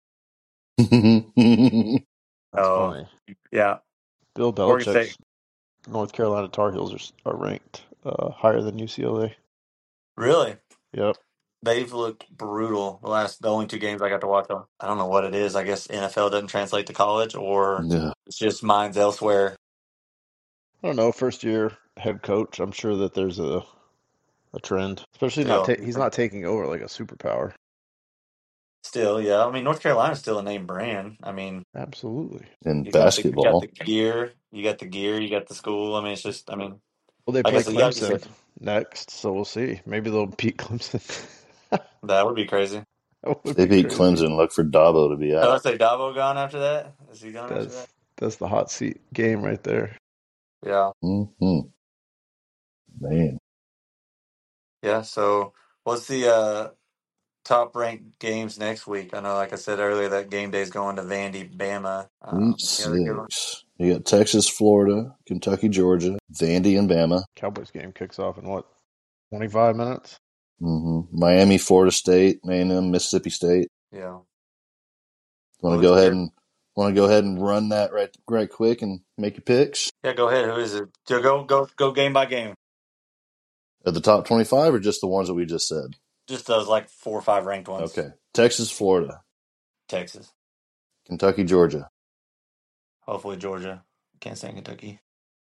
That's Oh, funny. yeah. Bill Oregon State. Belichick's North Carolina Tar Heels are, are ranked uh, higher than U C L A. Really? Yep. They've looked brutal the last, the only two games I got to watch them. I don't know what it is. I guess N F L doesn't translate to college, or Yeah. it's just minds elsewhere. I don't know. First year head coach. I'm sure that there's a a trend, especially not Still, ta- he's not taking over like a superpower. still, yeah. I mean, North Carolina's still a name brand. I mean, Absolutely. In you got the you got the basketball. gear, you got the gear, you got the school. I mean, it's just, I mean, Well, they like I play said, yeah, like you Clemson said, next, so we'll see. Maybe they'll beat Clemson. that would be crazy. That would They be beat crazy. Clemson. Look for Dabo to be I out. would say Dabo gone after that. Is he gone after that? That's that's the hot seat game right there. Yeah, Mm-hmm. Man. yeah. So what's the uh, top ranked games next week? I know, like I said earlier, that game day is going to Vandy, Bama. Um, Week any other good ones? six. You got Texas, Florida, Kentucky, Georgia, Vandy, and Bama. Cowboys game kicks off in what, twenty-five minutes? Mm-hmm. Miami, Florida State, A and M, Mississippi State. Yeah. Want Well, to it's go ahead good. and want to go ahead and run that right right quick and make your picks Yeah, go ahead. Who is it? So go go go game by game. at the top twenty-five or just the ones that we just said? Just those like four or five ranked ones. Okay. Texas, Florida, Texas. Kentucky, Georgia, Hopefully Georgia. Can't stand Kentucky.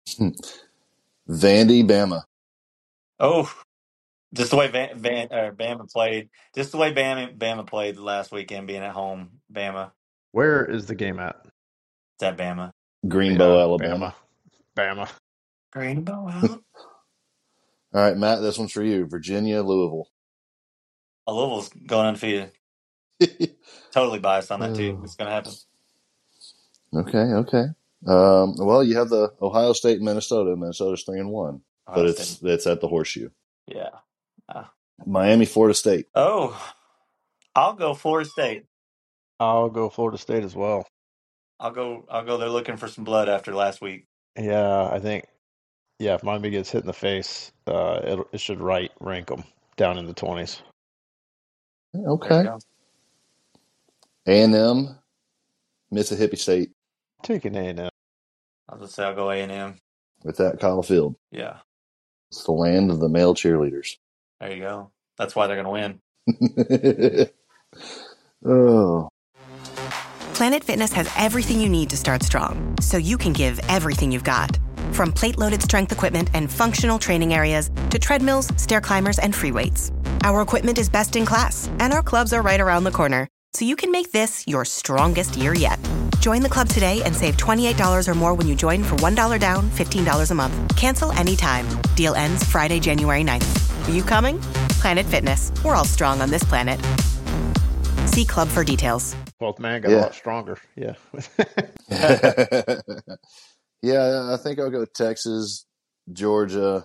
Vandy, Bama. Oh, just the way Van, Van or Bama played. Just the way Bama Bama played last weekend, being at home. Bama. Where is the game at? It's at Bama. Greenbow, Yeah, Alabama. Bama. Bama. Rainbow out. All right, Matt, this one's for you. Virginia, Louisville. Oh, Louisville's going undefeated. Totally biased on that too. It's gonna happen. Okay, okay. Um, well, you have the Ohio State, Minnesota. Minnesota's three and one, Ohio but State. it's it's at the Horseshoe. Yeah. Ah. Miami, Florida State. Oh, I'll go Florida State. I'll go Florida State as well. I'll go. I'll go. They're looking for some blood after last week. Yeah, I think. Yeah, if Miami gets hit in the face, uh, it, it should right rank them down in the twenties. There you Okay. go. A and M, Mississippi State. Taking A and M. I'll just say I'll go A and M. With that Kyle Field. Yeah. It's the land of the male cheerleaders. There you go. That's why they're gonna win. Oh. Planet Fitness has everything you need to start strong, so you can give everything you've got. From plate-loaded strength equipment and functional training areas to treadmills, stair climbers, and free weights. Our equipment is best in class, and our clubs are right around the corner, so you can make this your strongest year yet. Join the club today and save twenty-eight dollars or more when you join for one dollar down, fifteen dollars a month. Cancel anytime. Deal ends Friday, January ninth. Are you coming? Planet Fitness. We're all strong on this planet. See club for details. twelfth man got Yeah. a lot stronger. Yeah. Yeah, I think I'll go Texas, Georgia.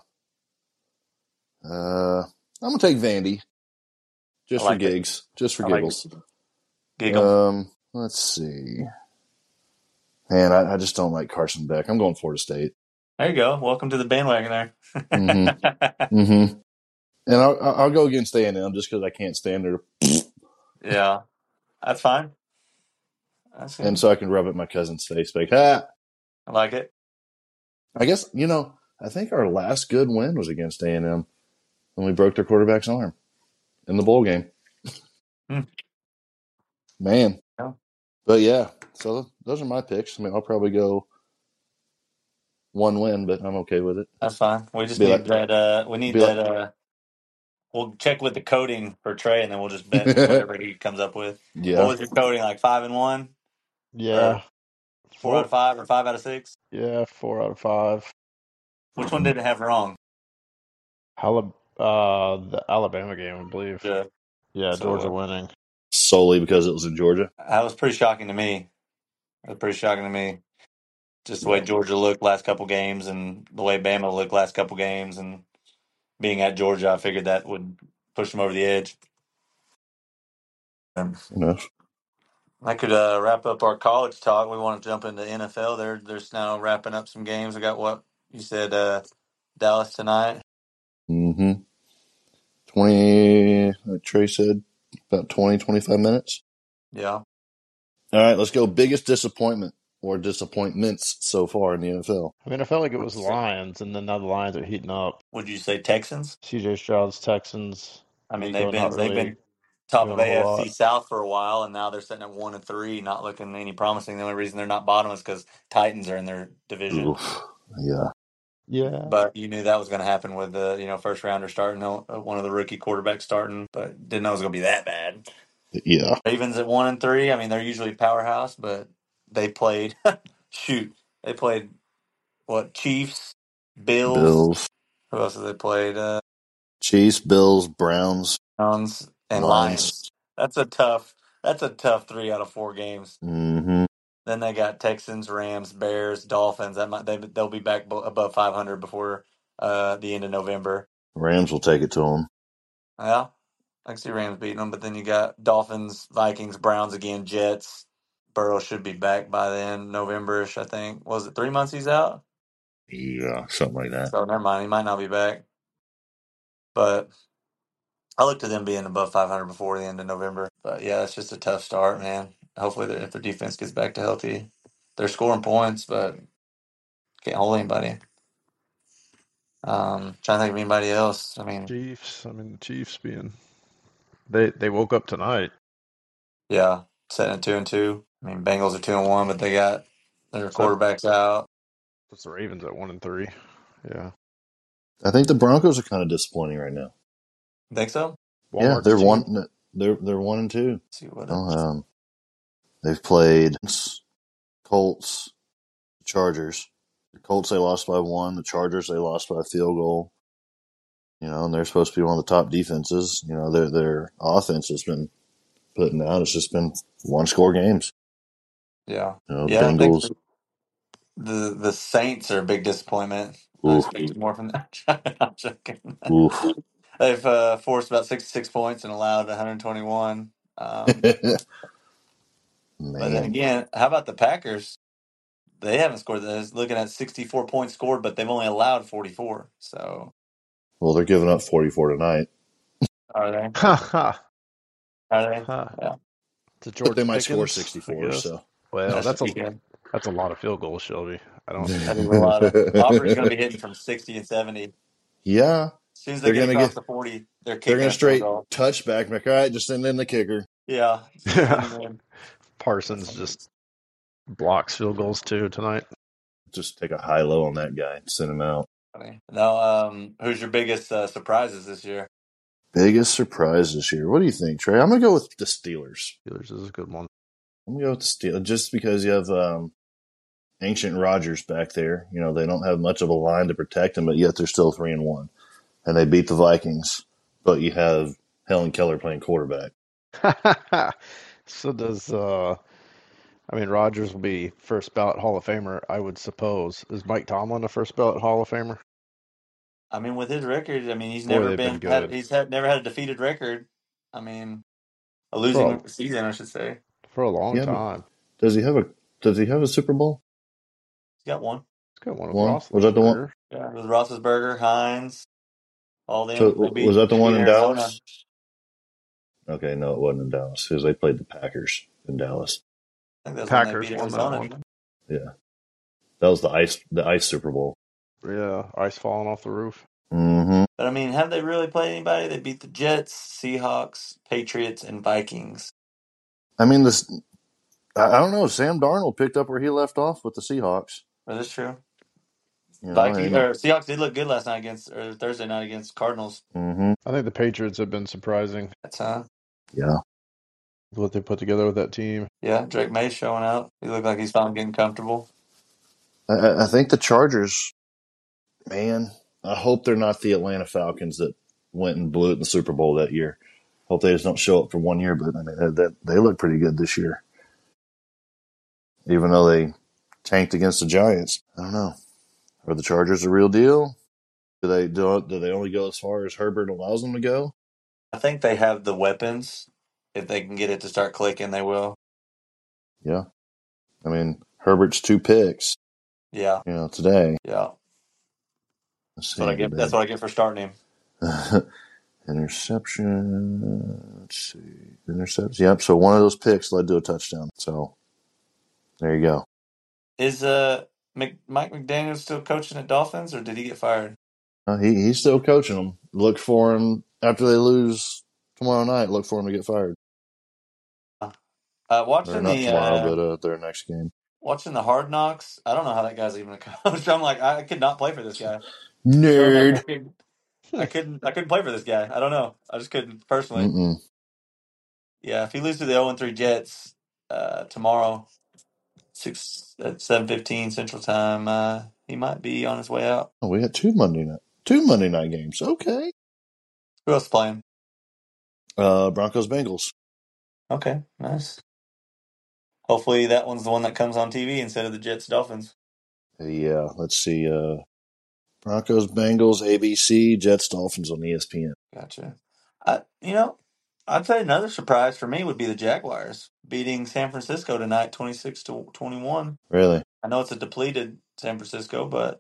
Uh, I'm gonna take Vandy, just I like for it. gigs, just for I like giggles. Giggle. Um, let's see. Man, I, I just don't like Carson Beck. I'm going Florida State. There you go. Welcome to the bandwagon there. Mm-hmm. Mm-hmm. And I'll, I'll go against A and M just because I can't stand her, Yeah. That's fine. That's and good. so I can rub it in my cousin's face, like, ha. I like it. I guess, you know, I think our last good win was against A and M when we broke their quarterback's arm in the bowl game. Hmm. Man. Yeah. But yeah, so those are my picks. I mean, I'll probably go one win, but I'm okay with it. That's fine. We just Be need like, that. Uh, we need be like, that. Uh, we'll check with the coding for Trey, and then we'll just bet whatever he comes up with. What yeah. was your coding? Like five and one, Yeah, or four out four. of five, or five out of six? Yeah, four out of five. Which one did it have wrong? Alab- uh, the Alabama game, I believe. Yeah. Yeah, So Georgia uh, winning. Solely because it was in Georgia. that was pretty shocking to me. That was pretty shocking to me. Just the way Yeah. Georgia looked last couple games, and the way Bama looked last couple games, and being at Georgia, I figured that would push them over the edge. Um, Enough. I could uh, wrap up our college talk. We want to jump into N F L. They're they're now wrapping up some games. I got what you said, uh, Dallas tonight. Mm-hmm. twenty, like Trey said, about twenty, twenty-five minutes. Yeah. All right, let's go. Biggest disappointment or disappointments so far in the N F L. I mean, I felt like it Would was you say, Lions, and then now the Lions are heating up. would you say Texans? C J Stroud's Texans, I mean, they've Nico not been they've really been top of doing a whole A F C lot. South for a while, and now they're sitting at one and three, not looking any promising. The only reason they're not bottom is because Titans are in their division. Oof. Yeah. Yeah. But you knew that was going to happen with the you know first rounder starting, uh, one of the rookie quarterbacks starting, but didn't know it was going to be that bad. Yeah. Ravens at one and three. I mean, they're usually powerhouse, but they played. shoot, they played what? Chiefs, Bills. Bills, Who else have they played? Uh, Chiefs, Bills, Browns, Browns and Lions. Lions. That's a tough. That's a tough three out of four games. Mm-hmm. Then they got Texans, Rams, Bears, Dolphins. That might they they'll be back bo- above five hundred before uh, the end of November. Rams will take it to them. Yeah, I can see Rams beating them, but then you got Dolphins, Vikings, Browns again, Jets. Burrow should be back by then, November-ish, I think. Was it three months he's out? Yeah, something like that. So never mind, he might not be back. But I look to them being above five hundred before the end of November. But yeah, it's just a tough start, man. Hopefully, if their defense gets back to healthy, they're scoring points, but can't hold anybody. Um, trying to think of anybody else. I mean, Chiefs. I mean, the Chiefs being they they woke up tonight. yeah, setting at two and two. I mean, Bengals are two and one, but they got their So quarterbacks out. that's the Ravens at one and three. Yeah. I think the Broncos are kind of disappointing right now. Think so? Yeah, Walmart's they're team. one. They're they're one and two. Let's see what. Oh, um, they've played Colts, Chargers. The Colts they lost by one. The Chargers they lost by a field goal. You know, and they're supposed to be one of the top defenses. You know, their their offense has been putting out. It's just been one score games. Yeah, You know, the yeah. I think Bengals. the the, the Saints are a big disappointment. I Oof, expected more from them. I'm joking. oof. They've uh, forced about sixty-six points and allowed one hundred twenty-one. Um, but then Man, again, how about the Packers? They haven't scored. They're looking at sixty-four points scored, but they've only allowed forty-four. So well, they're giving up forty-four tonight, are they? Ha ha Are they? ha. Yeah, To but they George might score Pickens, I sixty-four. guess. So, Well, that should that's a be good. that's a lot of field goals, Shelby. I don't. That is a lot of. Auburn's going to be hitting from sixty and seventy. yeah, As soon as they they're get gonna across get. the forty, they're They're kicking gonna a field straight goal. touchback. Like, all right, just send in the kicker. Yeah, just send Yeah. them in. Parsons just blocks field goals too tonight. Just take a high low on that guy and send him out. Funny. Now, um, who's your biggest uh, surprises this year? Biggest surprise this year. What do you think, Trey? I'm gonna go with the Steelers. Steelers is a good one. I'm gonna go with the Steelers just because you have um, ancient Rodgers back there. You know they don't have much of a line to protect him, but yet they're still three and one, and they beat the Vikings. But you have Helen Keller playing quarterback. So does uh I mean Rodgers will be first ballot Hall of Famer, I would suppose. Is Mike Tomlin a first ballot Hall of Famer? I mean, with his record, I mean, he's Boy, never they've been been had. good He's had never had a defeated record. I mean, a for a, losing season, I should say. for a long Yeah, but time. does he have a Does he have a Super Bowl? He's got one. He's got one with One was that the one? Roethlisberger. Yeah, it was Roethlisberger, Hines, all So them. They was beat that the they one beat in Arizona. Dallas? Okay, no, it wasn't in Dallas because they played the Packers in Dallas. I think that was when they Packers beat won that Arizona. one. Yeah, that was the ice the ice Super Bowl. Yeah, ice falling off the roof. Mm-hmm. But I mean, have they really played anybody? They beat the Jets, Seahawks, Patriots, and Vikings. I mean, this. I I don't know. Sam Darnold picked up where he left off with the Seahawks. Is this true? You know, Vikings and or Seahawks did look good last night against or Thursday night against Cardinals. mm-hmm. I think the Patriots have been surprising That's uh Yeah, with what they put together with that team. yeah. Drake May's showing out. He looked like he's finally getting comfortable. I, I think the Chargers. Man, I hope they're not the Atlanta Falcons that went and blew it in the Super Bowl that year. Hope they just don't show up for one year, but I mean that, that they look pretty good this year, even though they tanked against the Giants. I don't know. Are the Chargers a real deal? Do they do, do they only go as far as Herbert allows them to go? I think they have the weapons. If they can get it to start clicking, they will. Yeah. I mean, Herbert's two picks, Yeah, you know, today. yeah. Let's That's what I see. Did get. That's what I get for starting him. Interception. Let's see. Intercepts. Yep. So one of those picks led to a touchdown. So there you go. Is uh Mc, Mike McDaniel still coaching at Dolphins, or did he get fired? Uh, he he's still coaching them. Look for him after they lose tomorrow night. Look for him to get fired. Uh, Or watching not the tomorrow, uh, but uh, their next game. watching the Hard Knocks. I don't know how that guy's even a coach. I'm like, I could not play for this guy. Showing like I Nerd. could, I couldn't, I couldn't play for this guy. I don't know. I just couldn't personally. Mm-mm. Yeah, if he loses to the zero and three Jets uh, tomorrow, six at seven fifteen Central Time, uh, he might be on his way out. Oh, we had two Monday night, two Monday night games. Okay. Who else is playing? Uh, Broncos Bengals. Okay, nice. Hopefully that one's the one that comes on T V instead of the Jets Dolphins. Yeah. Let's see. Uh, Broncos Bengals, A B C, Jets Dolphins on E S P N. Gotcha. I, you know, I'd say another surprise for me would be the Jaguars beating San Francisco tonight, twenty six to twenty one. Really, I know it's a depleted San Francisco, but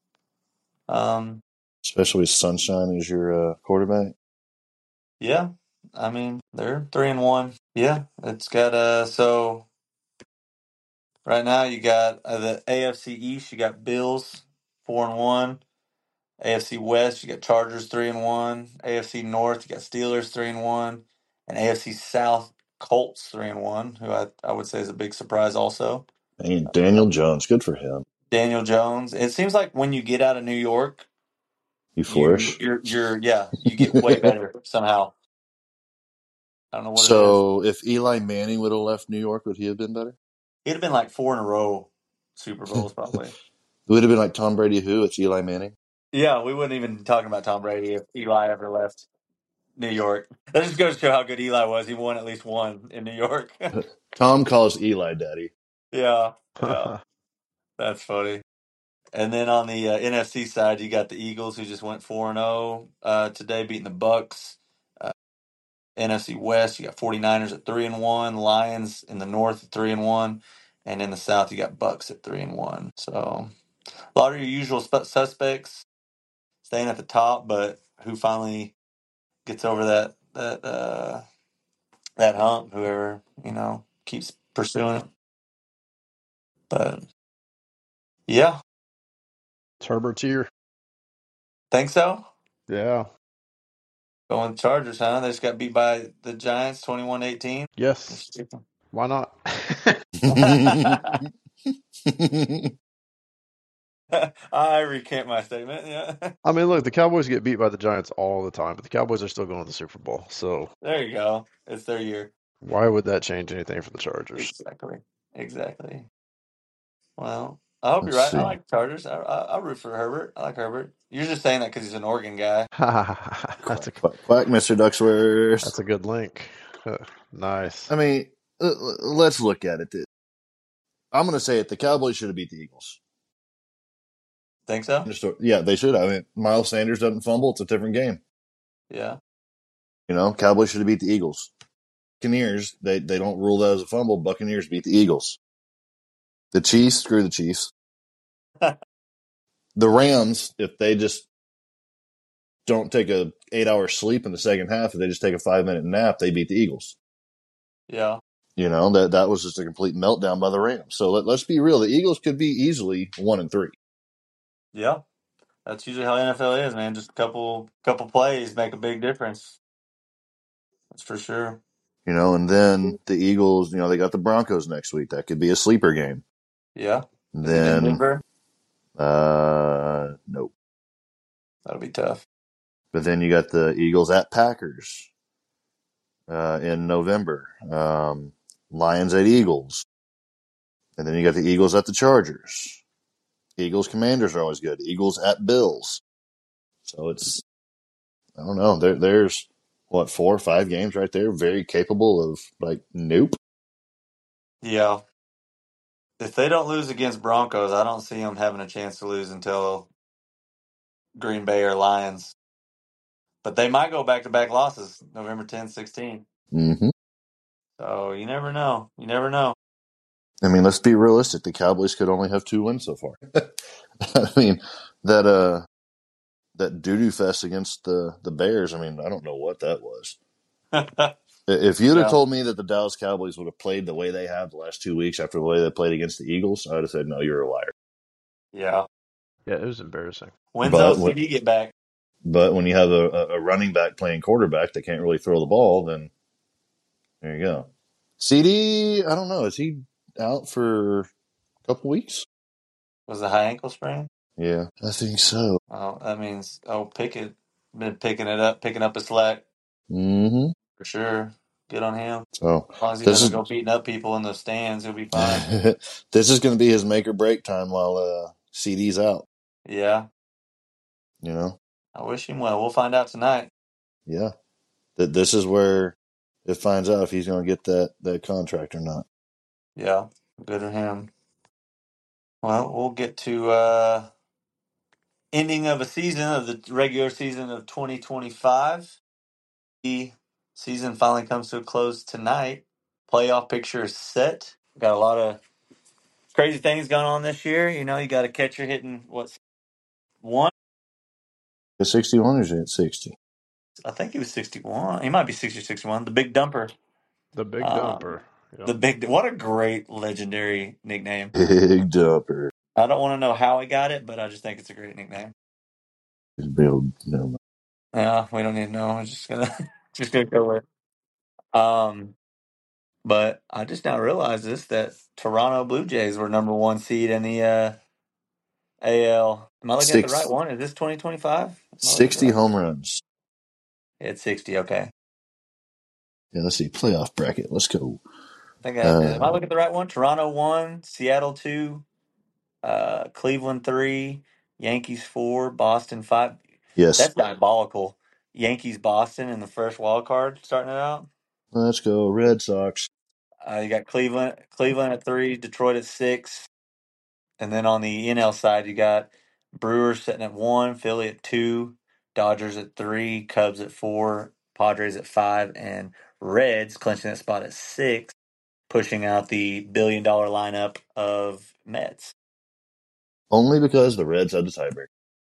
um, especially with Sunshine as your uh, quarterback. yeah, I mean they're three and one. Yeah, it's got uh so right now you got uh, the A F C East. You got Bills four and one. A F C West, you got Chargers three and one. A F C North, you got Steelers three and one, and A F C South, Colts three and one, who I, I would say is a big surprise also. And Daniel Jones, good for him. Daniel Jones. It seems like when you get out of New York, You you flourish. you're you're yeah, you get way better somehow. I don't know what it is. So, if Eli Manning would have left New York, would he have been better? It'd have been like four in a row Super Bowls probably. It would have been like Tom Brady, who? It's Eli Manning. Yeah, we wouldn't even be talking about Tom Brady if Eli ever left New York. That just goes to show how good Eli was. He won at least one in New York. Tom calls Eli daddy. Yeah, yeah. That's funny. And then on the uh, N F C side, you got the Eagles, who just went four and zero uh, today, beating the Bucks. Uh, N F C West, you got 49ers at three and one, Lions in the North at three and one, and in the South, you got Bucks at three and one. So a lot of your usual sp- suspects staying at the top, but who finally gets over that that uh, that hump? Whoever you know keeps pursuing it. But yeah, It's Herbert's year. think so. Yeah. Going Chargers, huh? They just got beat by the Giants twenty-one eighteen. Yes. Why not? I recant my statement. Yeah. I mean, look, the Cowboys get beat by the Giants all the time, but the Cowboys are still going to the Super Bowl. So There you go. It's their year. why would that change anything for the Chargers? Exactly. Exactly. Well, I hope you're Let's right. I see. like Chargers. I, I, I root for Herbert. I like Herbert. You're just saying that because he's an Oregon guy. That's Quack, a quack, quack, Mister Ducksworth. that's a good link. Nice. I mean, uh, let's look at it. I'm going to say it. The Cowboys should have beat the Eagles. Think so? Just, yeah, they should. I mean, Miles Sanders doesn't fumble. It's a different game. Yeah. You know, Cowboys should have beat the Eagles. Buccaneers, they, they don't rule that as a fumble. Buccaneers beat the Eagles. The Chiefs, screw the Chiefs. The Rams, if they just don't take a eight hour sleep in the second half, if they just take a five minute nap, they beat the Eagles. Yeah. You know, that, that was just a complete meltdown by the Rams. So let, let's be real. The Eagles could be easily one and three. Yeah. That's usually how N F L is, man. Just a couple couple plays make a big difference. That's for sure. You know, and then the Eagles, you know, they got the Broncos next week. That could be a sleeper game. Yeah. Is it in Then, Denver? uh, nope. That'll be tough. But then you got the Eagles at Packers uh, in November. Um, Lions at Eagles. And then you got the Eagles at the Chargers. Eagles Commanders are always good. Eagles at Bills. So it's, I don't know. There, there's, what, four or five games right there, very capable of, like, nope. Yeah. If they don't lose against Broncos, I don't see them having a chance to lose until Green Bay or Lions. But they might go back to back losses November tenth, sixteenth. Mm-hmm. So you never know. You never know. I mean, let's be realistic. The Cowboys could only have two wins so far. I mean, that uh, that doo doo fest against the the Bears. I mean, I don't know what that was. If you'd have Yeah. told me that the Dallas Cowboys would have played the way they have the last two weeks after the way they played against the Eagles, I would have said, "No, you're a liar." Yeah. Yeah, it was embarrassing. When's But when, O C D get back? but when you have a, a running back playing quarterback that can't really throw the ball, then there you go. C D, I don't know. Is he out for a couple weeks? Was the high ankle sprain? Yeah, I think so. Oh, that means oh Pickett been picking it up, picking up his slack Mm-hmm. for sure. Good on him. So As long as he this doesn't is go beating up people in the stands, he'll be fine. this is going to be his make or break time while uh, C D's out. Yeah. You know, I wish him well. We'll find out tonight. yeah. That this is where it finds out if he's going to get that that contract or not. Yeah. Good for him. Well, we'll get to uh ending of a season of the regular season of twenty twenty-five. The season finally comes to a close tonight. Playoff picture is set. Got a lot of crazy things going on this year. You know, you got a catcher hitting what's one. At sixty-one or is he at sixty? I think he was sixty-one. He might be sixty, sixty-one. The Big Dumper. The big Um, dumper. Yep. the big. What a great legendary nickname. Big dumper. I don't want to know how he got it, but I just think it's a great nickname. Build, no. Yeah, we don't need to know. I'm just gonna just gonna go with. It. Um, but I just now realized this that Toronto Blue Jays were number one seed in the uh, A L. Am I looking at the right Six, one? Is this twenty twenty-five? Am I looking at the sixty right? home runs. It's sixty. Okay. Yeah, let's see. Playoff bracket. Let's go. I think I, am I Uh, looking at the right one? Toronto one, Seattle two, uh, Cleveland three, Yankees four, Boston five. yes. That's diabolical. Yankees Boston in the first wild card starting it out. Let's go. Red Sox. Uh, you got Cleveland, Cleveland at three, Detroit at six, and then on the N L side you got Brewers sitting at one, Philly at two, Dodgers at three, Cubs at four, Padres at five, and Reds clinching that spot at six, pushing out the billion dollar lineup of Mets. Only because the Reds had the tiebreaker.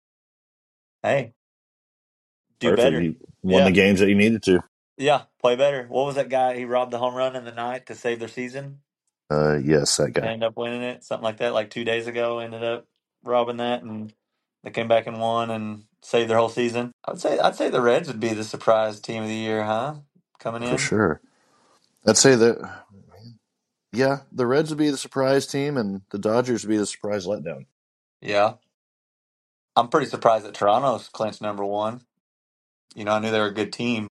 Hey, do Perfect. better. You won the Yeah, games that you needed to. yeah, play better. What was that guy? He robbed the home run in the ninth to save their season. Uh, yes, that guy. Ended up winning it, something like that. Like two days ago, ended up robbing that, and they came back and won and saved their whole season. I'd say I'd say the Reds would be the surprise team of the year, huh? Coming For in, sure. I'd say that, yeah, the Reds would be the surprise team and the Dodgers would be the surprise letdown. yeah. I'm pretty surprised that Toronto's clinched number one. You know, I knew they were a good team.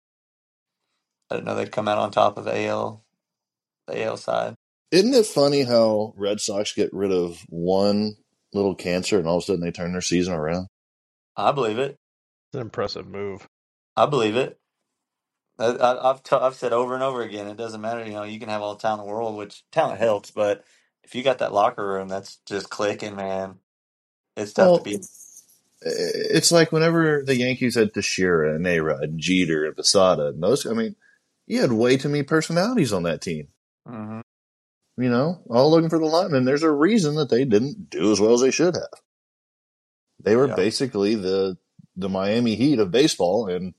I didn't know they'd come out on top of A L, the A L side. Isn't it funny how Red Sox get rid of one little cancer and all of a sudden they turn their season around? I believe it. It's an impressive move. I believe it. I, I, I've t- I've said over and over again, it doesn't matter. You know, you can have all the talent in the world, which talent helps, but if you got that locker room that's just clicking, man, it's tough to Well, beat. it's like whenever the Yankees had Teixeira and A-Rod and Jeter and Posada and those, I mean, you had way too many personalities on that team. Mm-hmm. You know, all looking for the linemen. There's a reason that they didn't do as well as they should have. They were Yeah. basically the the Miami Heat of baseball, and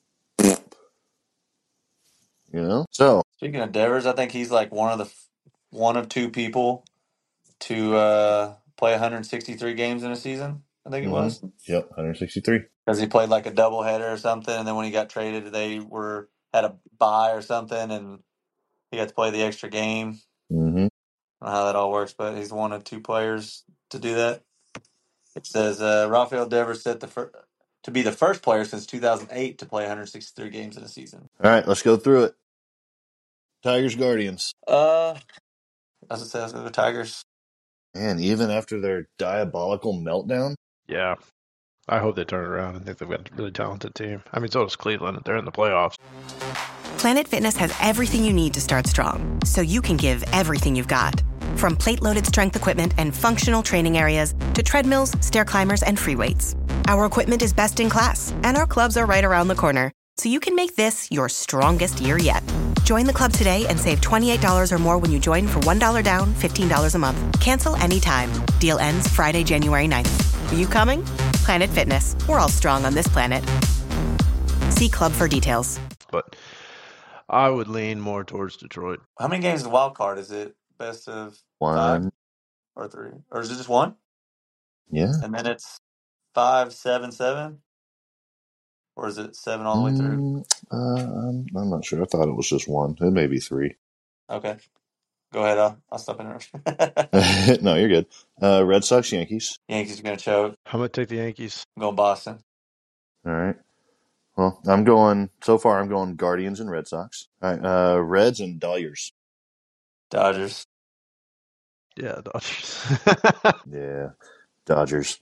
you know. So Speaking of Devers, I think he's like one of the f- one of two people to uh, play one hundred sixty-three games in a season. I think it Mm-hmm. was. Yep, one hundred sixty-three. Because he played like a doubleheader or something, and then when he got traded, they were had a bye or something, and he got to play the extra game. Mm-hmm. I don't know how that all works, but he's one of two players to do that. It says uh, Rafael Devers set the fir- to be the first player since two thousand eight to play one hundred sixty-three games in a season. All right, let's go through it. Tigers, Guardians. Uh, as it says, go Tigers. And even after their diabolical meltdown, Yeah. I hope they turn it around. I think they've got a really talented team. I mean, so does Cleveland. They're in the playoffs. Planet Fitness has everything you need to start strong, so you can give everything you've got. From plate-loaded strength equipment and functional training areas to treadmills, stair climbers, and free weights. Our equipment is best in class, and our clubs are right around the corner, so you can make this your strongest year yet. Join the club today and save twenty-eight dollars or more when you join for one dollar down, fifteen dollars a month. Cancel anytime. Deal ends Friday, January ninth. Are you coming? Planet Fitness. We're all strong on this planet. See club for details. But I would lean more towards Detroit. How many games is the wild card? Is it best of five one. or three, or is it just one? Yeah. And then it's five, seven, seven, or is it seven all the way through? Mm, uh, I'm, I'm not sure. I thought it was just one. It may be three. Okay, go ahead. I'll, I'll stop interrupting. No, you're good. Uh, Red Sox, Yankees. Yankees are going to choke. I'm going to take the Yankees. I'm going Boston. All right. Well, I'm going, so far, I'm going Guardians and Red Sox. All right. Uh, Reds and Dodgers. Dodgers. Yeah, Dodgers. Yeah. Dodgers.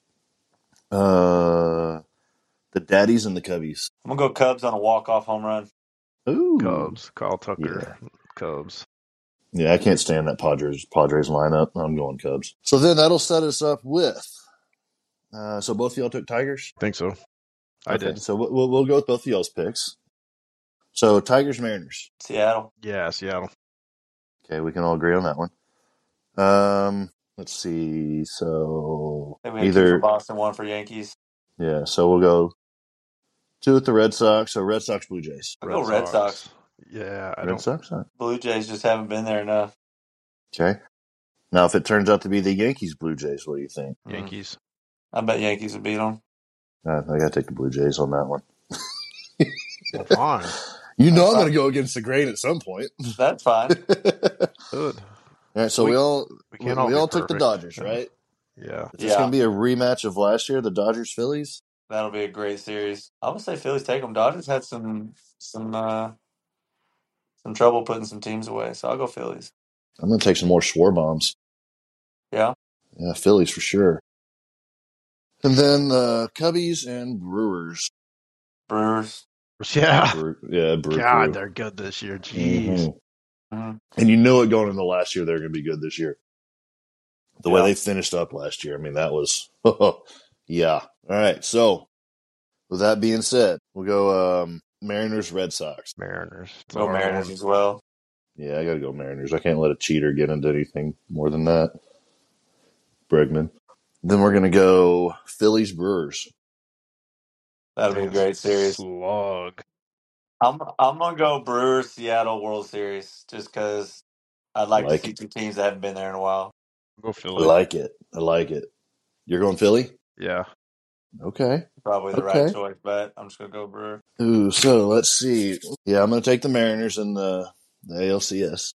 Uh, the Daddies and the Cubbies. I'm going to go Cubs on a walk-off home run. Ooh. Cubs. Kyle Tucker. Yeah. Cubs. Yeah, I can't stand that Padres Padres lineup. I'm going Cubs. So then that'll set us up with. Uh, so both of y'all took Tigers? I think so. I Okay, did. so we'll, we'll go with both of y'all's picks. So Tigers, Mariners. Seattle. Yeah, Seattle. Okay, we can all agree on that one. Um, let's see. So I think we have two for either Boston, one for Yankees. yeah. So we'll go two with the Red Sox. So Red Sox, Blue Jays. I'll go Red Sox. Yeah, I Red don't. Sox. Huh? Blue Jays just haven't been there enough. Okay. Now, if it turns out to be the Yankees, Blue Jays, what do you think? Yankees. I bet Yankees would beat them. Uh, I got to take the Blue Jays on that one. Well, fine. You know That's I'm fine. going to go against the grain at some point. That's fine. Good. All right, so We- we, all we we, can't all we be all took the perfect. Dodgers, Yeah. right? Yeah. Is this Yeah. going to be a rematch of last year, the Dodgers Phillies? That'll be a great series. I would say Phillies take them. Dodgers had some some uh, some trouble putting some teams away, so I'll go Phillies. I'm going to take some more Schwar bombs. Yeah. Yeah, Phillies for sure. And then the Cubbies and Brewers. Brewers. Yeah. Brew, yeah, Brew God, Crew. they're good this year. Jeez. Mhm. Mhm. And you knew it going into last year they're going to be good this year. The way Yeah. they finished up last year, I mean, that was, yeah. All right, so with that being said, we'll go um, Mariners, Red Sox. Mariners. It's a Go hard Mariners one. as well. Yeah, I got to go Mariners. I can't let a cheater get into anything more than that. Bregman. Then we're going to go Phillies, Brewers. That'll be a Man, great series. Slug. I'm I'm gonna go Brewers Seattle World Series just because I'd like, Like to see it. two teams that haven't been there in a while. Go I Philly. like it. I like it. You're going Philly? Yeah. Okay. Probably the Okay. right choice, but I'm just gonna go Brewer. Ooh, so let's see. Yeah, I'm going to take the Mariners in the, the A L C S.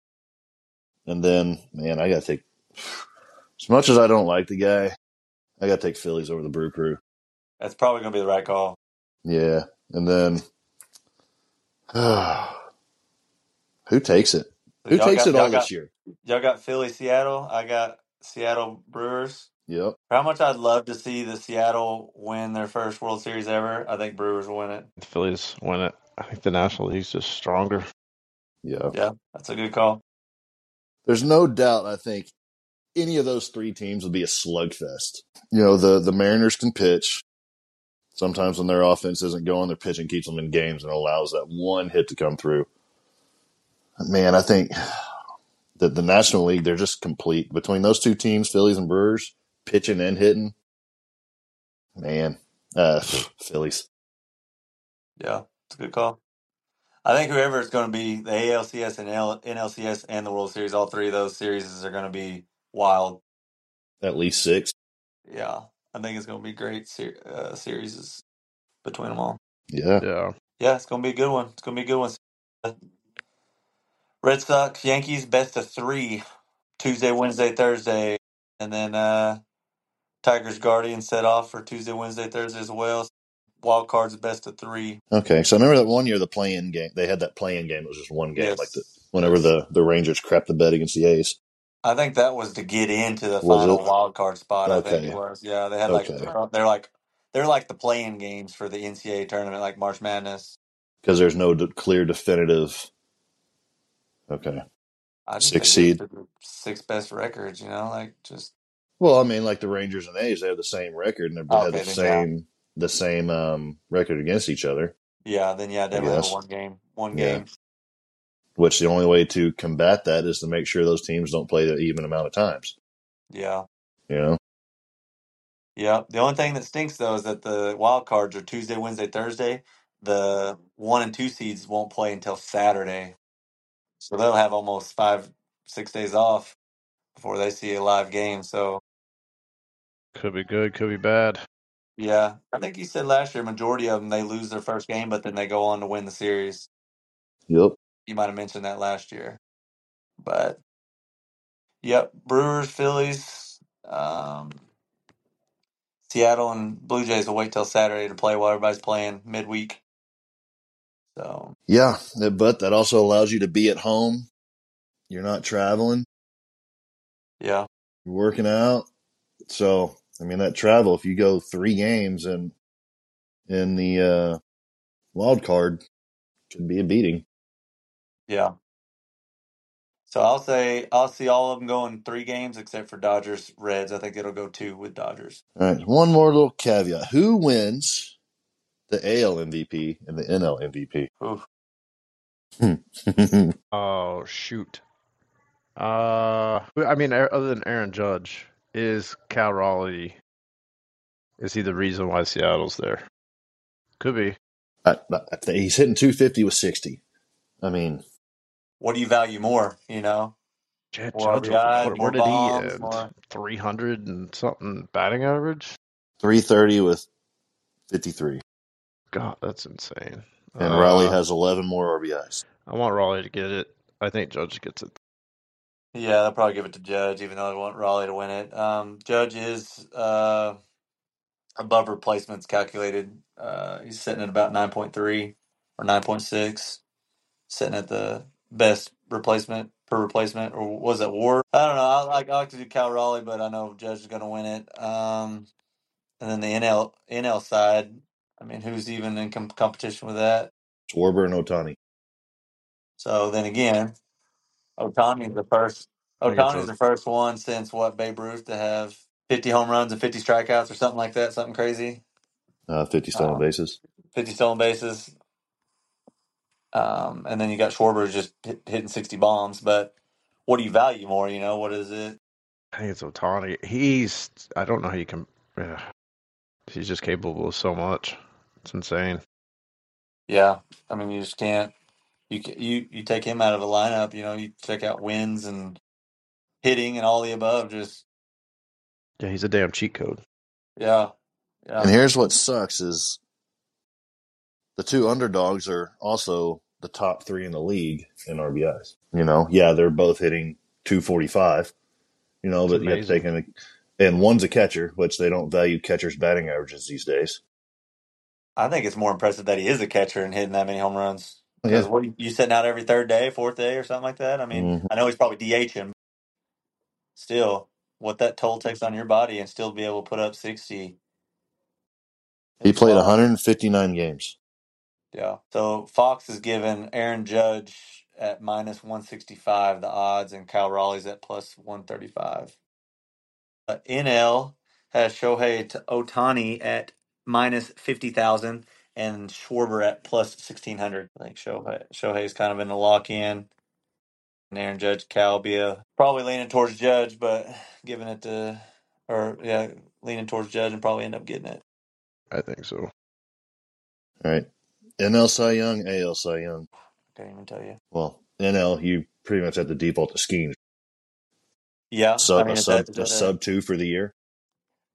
And then, man, I got to take, as much as I don't like the guy, I got to take Phillies over the Brew Crew. That's probably gonna be the right call. Yeah. And then, who takes it? Who Y'all takes got, it all y'all got, this year? Y'all got Philly Seattle. I got Seattle Brewers. Yep. How much I'd love to see the Seattle win their first World Series ever. I think Brewers will win it. The Phillies win it. I think the National League's just stronger. Yeah. Yeah, that's a good call. There's no doubt, I think, any of those three teams will be a slugfest. You know, the, the Mariners can pitch. Sometimes when their offense isn't going, their pitching keeps them in games and allows that one hit to come through. Man, I think that the National League, they're just complete. Between those two teams, Phillies and Brewers, pitching and hitting, man, uh, Phillies. Yeah, it's a good call. I think whoever is going to be the A L C S and N L C S and the World Series, all three of those series are going to be wild. At least six. Yeah, I think it's going to be great ser- uh, series between them all. Yeah. Yeah. Yeah, it's going to be a good one. It's going to be a good one. Red Sox, Yankees, best of three. Tuesday, Wednesday, Thursday. And then uh, Tigers, Guardians set off for Tuesday, Wednesday, Thursday as well. Wild cards, best of three. Okay. So I remember that one year, the play-in game. They had that play-in game. It was just one game, like the Yes. whenever Yes. the the Rangers crapped the bed against the A's. I think that was to get into the Was final it? wild card spot. I think it Okay. was. Yeah, they had like Okay. they're like they're like the playing games for the N C A A tournament, like March Madness. Because there's no de- clear definitive. Okay. I just Six think it's seed. the six best records. You know, like just Well, I mean, like the Rangers and A's, they have the same record and they have the okay. Then yeah, same the same um, record against each other. yeah. Then yeah, I definitely have a guess. one game, one Yeah. game. Which the only way to combat that is to make sure those teams don't play the even amount of times. Yeah, You know. yeah. The only thing that stinks though is that the wild cards are Tuesday, Wednesday, Thursday. The one and two seeds won't play until Saturday, so they'll have almost five, six days off before they see a live game. So Could be good, could be bad. yeah, I think you said last year majority of them they lose their first game, but then they go on to win the series. Yep. You might have mentioned that last year, but yep, Brewers, Phillies, um, Seattle, and Blue Jays will wait till Saturday to play while everybody's playing midweek. So Yeah, but that also allows you to be at home. You're not traveling. yeah, You're working out. So I mean, that travel. If you go three games and in the uh, wild card, could be a beating. yeah. So I'll say I'll see all of them going three games except for Dodgers, Reds. I think it'll go two with Dodgers. All right. One more little caveat: who wins the A L M V P and the N L M V P? Ooh. Oh shoot. Uh, I mean, other than Aaron Judge, is Cal Raleigh? Is he the reason why Seattle's there? Could be. I, I think he's hitting two fifty with sixty. I mean, What do you value more? You know, J- more Judge, R B Is, where, where more did he bombs, end? more. three hundred and something batting average? three thirty with fifty-three. God, that's insane. And Raleigh Uh, has eleven more R B Is. I want Raleigh to get it. I think Judge gets it. Yeah, they'll probably give it to Judge, even though I want Raleigh to win it. Um, Judge is uh, above replacements calculated. Uh, he's sitting at about nine point three or nine point six, sitting at the best replacement per replacement, or was it War? I don't know. I like I like to do Cal Raleigh, but I know Judge is going to win it. Um, and then the N L N L side, I mean, who's even in com- competition with that? Schwarber and Otani. So then again, Otani's the first. I think it's Otani's a. the first one since what Babe Ruth to have fifty home runs and fifty strikeouts or something like that, something crazy. Uh, fifty stolen Um, bases. fifty stolen bases, um, and then you got Schwarber just hit, hitting sixty bombs. But what do you value more? You know, what is it? I think it's Otani. He's. I don't know how you can. Yeah, he's just capable of so much. It's insane. Yeah, I mean, you just can't. You ca- you you take him out of the lineup. You know, you check out wins and hitting and all the above. Just Yeah, he's a damn cheat code. yeah, And yeah. here's what sucks is the two underdogs are also the top three in the league in R B Is. You know, yeah, they're both hitting two forty-five, you know, It's but you have to take amazing. in, and one's a catcher, which they don't value catchers' batting averages these days. I think it's more impressive that he is a catcher and hitting that many home runs. Oh, Because yeah. what you sitting out every third day, fourth day, or something like that. I mean, Mm-hmm. I know he's probably DHing. Still, what that toll takes on your body, and still be able to put up sixty He is played wild. one hundred fifty-nine games. Yeah. So Fox is given Aaron Judge at minus one sixty five the odds, and Kyle Raleigh's at plus one thirty five. Uh, N L has Shohei Otani at minus fifty thousand and Schwarber at plus sixteen hundred. I think Shohei Shohei's kind of in the lock in. And Aaron Judge, Calbia, probably leaning towards Judge, but giving it to, or yeah, leaning towards Judge and probably end up getting it. I think so. All right. N L Cy Young, A L Cy Young. Can't even tell you. Well, N L, you pretty much have to default to Skeens. Yeah, So I a mean, is sub that is a that a sub two for the year.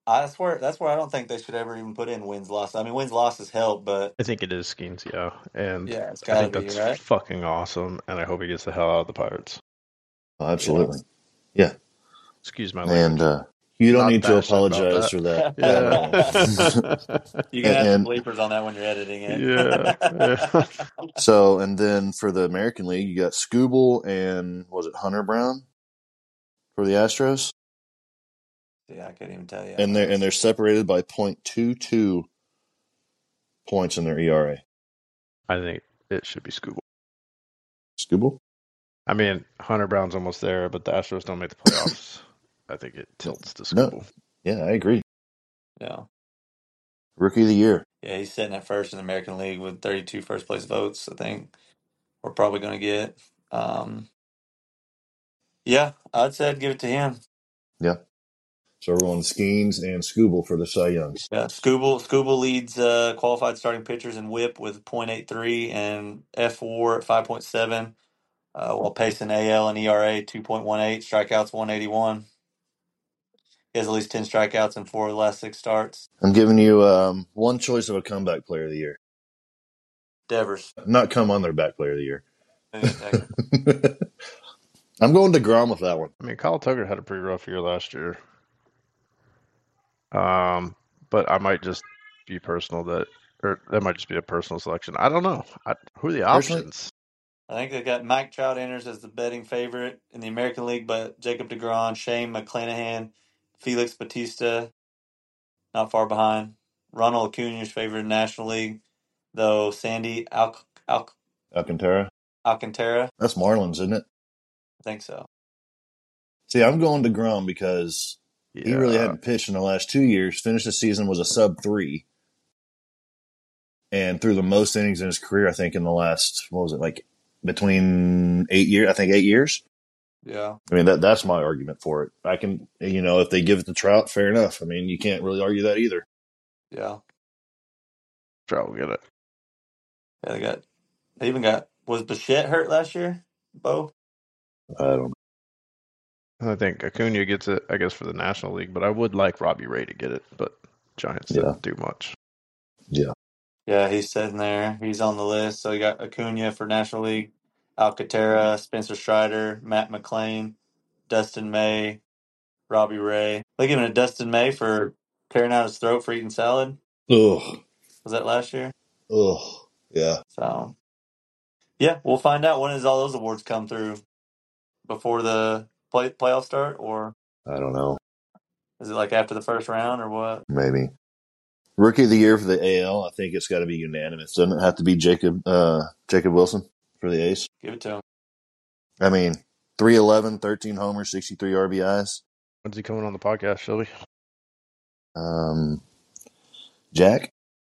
I swear that's where I don't think they should ever even put in wins loss. I mean, wins losses help, but I think it is Skeens, yeah. And yeah, it's I got to think be that's right. fucking awesome, and I hope he gets the hell out of the Pirates. Oh, Yeah, absolutely. Yeah. Excuse my And language. uh, you don't Not need to passionate about apologize that. for that at Yeah. all. you're gonna have some and, bleepers on that when you're editing it. yeah. Yeah. so, and then for the American League, you got Scooble and was it Hunter Brown for the Astros? Yeah, I couldn't even tell you. And they're and they're separated by point two two points in their E R A. I think it should be Scooble. Scooble? I mean, Hunter Brown's almost there, but the Astros don't make the playoffs. I think it tilts to No. Scooble. Yeah, I agree. Yeah, Rookie of the year. yeah, he's sitting at first in the American League with thirty-two first place votes. I think we're probably gonna get. Um, yeah, I'd say I'd give it to him. Yeah. So everyone Skeens and Scooble for the Cy Youngs. Yeah, Scooble Scooble leads uh, qualified starting pitchers in WHIP with point eight three and F WAR at five point seven, uh, while pacing A L and E R A two point one eight, strikeouts one eighty-one. He has at least ten strikeouts in four of the last six starts. I'm giving you um, one choice of a comeback player of the year. Devers. Not come on their back player of the year. Okay. I'm going to Grom with that one. I mean, Kyle Tucker had a pretty rough year last year. Um, but I might just be personal that, or that might just be a personal selection. I don't know. I, who are the Personally, options? I think they got Mike Trout enters as the betting favorite in the American League, but Jacob DeGrom, Shane McClanahan, Felix Batista, not far behind. Ronald Acuna's favorite in the National League, though Sandy Al- Al- Alcantara. Alcantara, That's Marlins, isn't it? I think so. See, I'm going to Grom because he really Yeah, hadn't pitched in the last two years. Finished the season was a sub three, and threw the most innings in his career. I think in the last what was it like between eight years? I think eight years. Yeah. I mean that that's my argument for it. I can you know if they give it to Trout, fair enough. I mean you can't really argue that either. Yeah. Trout will get it. Yeah, they got, they even got, was Bichette hurt last year, Bo? I don't. I think Acuna gets it, I guess, for the National League, but I would like Robbie Ray to get it, but Giants Yeah. didn't do much. Yeah. Yeah, he's sitting there. He's on the list. So you got Acuna for National League, Alcantara, Spencer Strider, Matt McClain, Dustin May, Robbie Ray. They giving it Dustin May for tearing out his throat for eating salad. Ugh. Was that last year? Ugh. Yeah. So, yeah, we'll find out when does all those awards come through before the play playoff start, or I don't know. is it like after the first round, or what? Maybe. Rookie of the year for the A L. I think it's got to be unanimous. Doesn't it have to be Jacob uh, Jacob Wilson for the Ace? Give it to him. I mean, three eleven, thirteen homers, sixty-three R B Is. When's he coming on the podcast, Shelby? Um, Jack?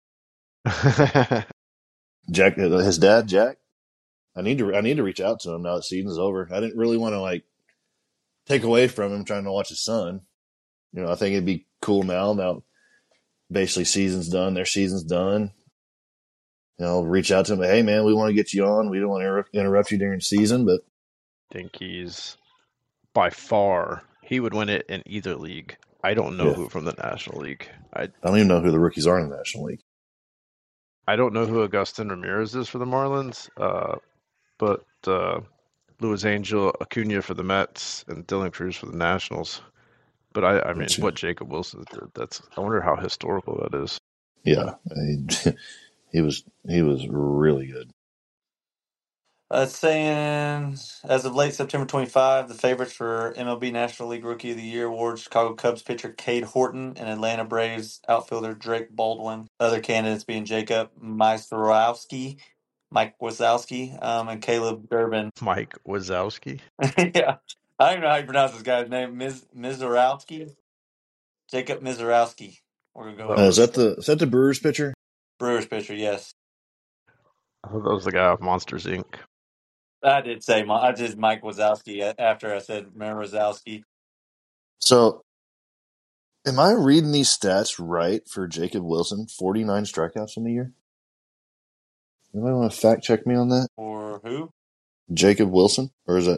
Jack, his dad, Jack? I need to I need to reach out to him now that season's over. I didn't really want to like take away from him trying to watch his son. You know, I think it'd be cool now. Now, basically, season's done. Their season's done. You know, reach out to him. Hey, man, we want to get you on. We don't want to inter- interrupt you during season, but think he's by far, he would win it in either league. I don't know Yeah. who from the National League. I I don't even know who the rookies are in the National League. I don't know who Agustin Ramirez is for the Marlins, uh, but uh, Luis Angel, Acuna for the Mets, and Dylan Cruz for the Nationals. But I, I mean, Gotcha. what Jacob Wilson did, that's, I wonder how historical that is. Yeah, he, he was he was really good. Uh, it's saying as of late September twenty-fifth, the favorites for M L B National League Rookie of the Year award: Chicago Cubs pitcher Cade Horton and Atlanta Braves outfielder Drake Baldwin. Other candidates being Jacob Misiorowski, Mike Wazowski, um, and Caleb Durbin. Mike Wazowski. Yeah, I don't even know how you pronounce this guy's name. Miz Mizorowski, Jacob Mizorowski. We're gonna go That Uh, with is was that the is that the Brewers pitcher? Brewers pitcher. Yes, I thought that was the guy off Monsters Incorporated. I did say my, I did Mike Wazowski after I said Mayor Wazowski. So, am I reading these stats right for Jacob Wilson? forty-nine strikeouts in the year. Anybody want to fact check me on that? For who? Jacob Wilson, or is that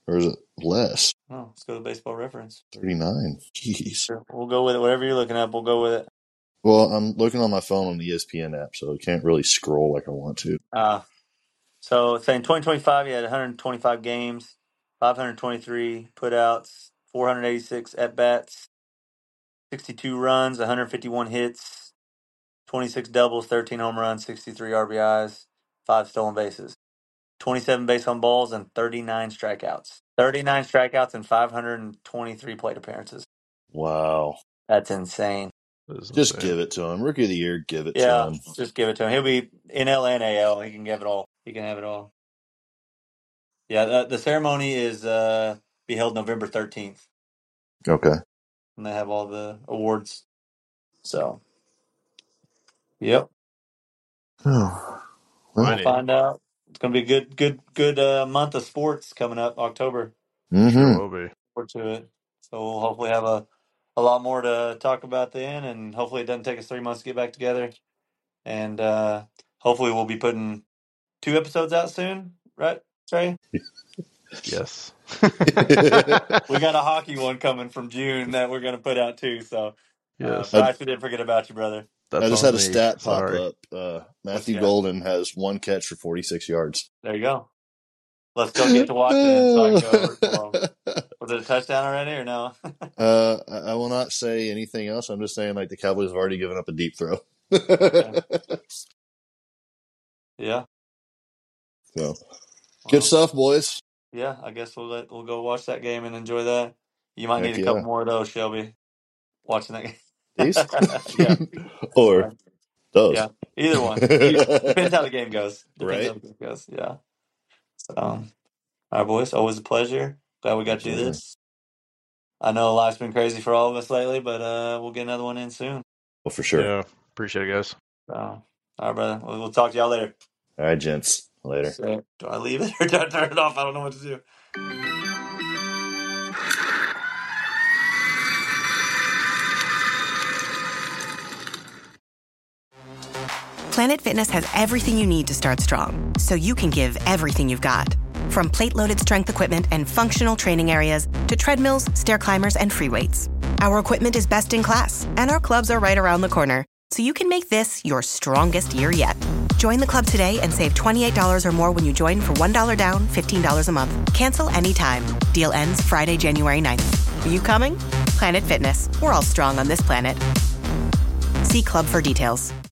Or is it less? Oh, let's go to Baseball Reference. thirty-nine. Jeez. Sure. We'll go with it. Whatever you're looking at, we'll go with it. Well, I'm looking on my phone on the E S P N app, so I can't really scroll like I want to. Uh, so saying twenty twenty-five, you had one hundred twenty-five games, five hundred twenty-three putouts, four hundred eighty-six at-bats, sixty-two runs, one hundred fifty-one hits, twenty-six doubles, thirteen home runs, sixty-three R B Is, five stolen bases, twenty-seven base on balls, and thirty-nine strikeouts. thirty-nine strikeouts and five hundred twenty-three plate appearances. Wow. That's insane. Just insane. give it to him. Rookie of the year, give it Yeah, to him. just give it to him. He'll be in L and A L. He can give it all. He can have it all. Yeah, the, the ceremony is uh be held November thirteenth, Okay. and they have all the awards. So, yep, Oh, we'll well, Mighty. find out. It's gonna be a good, good, good uh, month of sports coming up October. Sure mm-hmm. will be. Forward to it. So we'll hopefully have a a lot more to talk about then, and hopefully it doesn't take us three months to get back together. And uh hopefully we'll be putting two episodes out soon, right, Trey? Yes. We got a hockey one coming from June that we're going to put out too. So, uh, Yes. I, Bryce, we didn't forget about you, brother. That's I just on had a me. stat pop Sorry. up. Uh, Matthew you got? Golden has one catch for forty-six yards. There you go. Let's go get to watching it so I can go over it for him. Was it a touchdown already or no? uh, I, I will not say anything else. I'm just saying, like, the Cowboys have already given up a deep throw. Okay. Yeah. So, good Well, stuff, boys. yeah, I guess we'll let we'll go watch that game and enjoy that. You might Heck need a couple yeah. more of those, Shelby, watching that game. These? Yeah. Or those. Yeah. Either one. Depends how the game goes. Depends Right? how the game goes. Yeah. So, all right, boys. Always a pleasure. Glad we got to do Absolutely. this. I know life's been crazy for all of us lately, but uh, we'll get another one in soon. Well, for sure. Yeah. Appreciate it, guys. So, all right, brother. We'll, we'll talk to y'all later. All right, gents. Later. So, do I leave it or do I turn it off? I don't know what to do. Planet Fitness has everything you need to start strong, so you can give everything you've got. From plate-loaded strength equipment and functional training areas to treadmills, stair climbers, and free weights. Our equipment is best in class, and our clubs are right around the corner, so you can make this your strongest year yet. Join the club today and save twenty-eight dollars or more when you join for one dollar down, fifteen dollars a month. Cancel anytime. Deal ends Friday, January ninth. Are you coming? Planet Fitness. We're all strong on this planet. See club for details.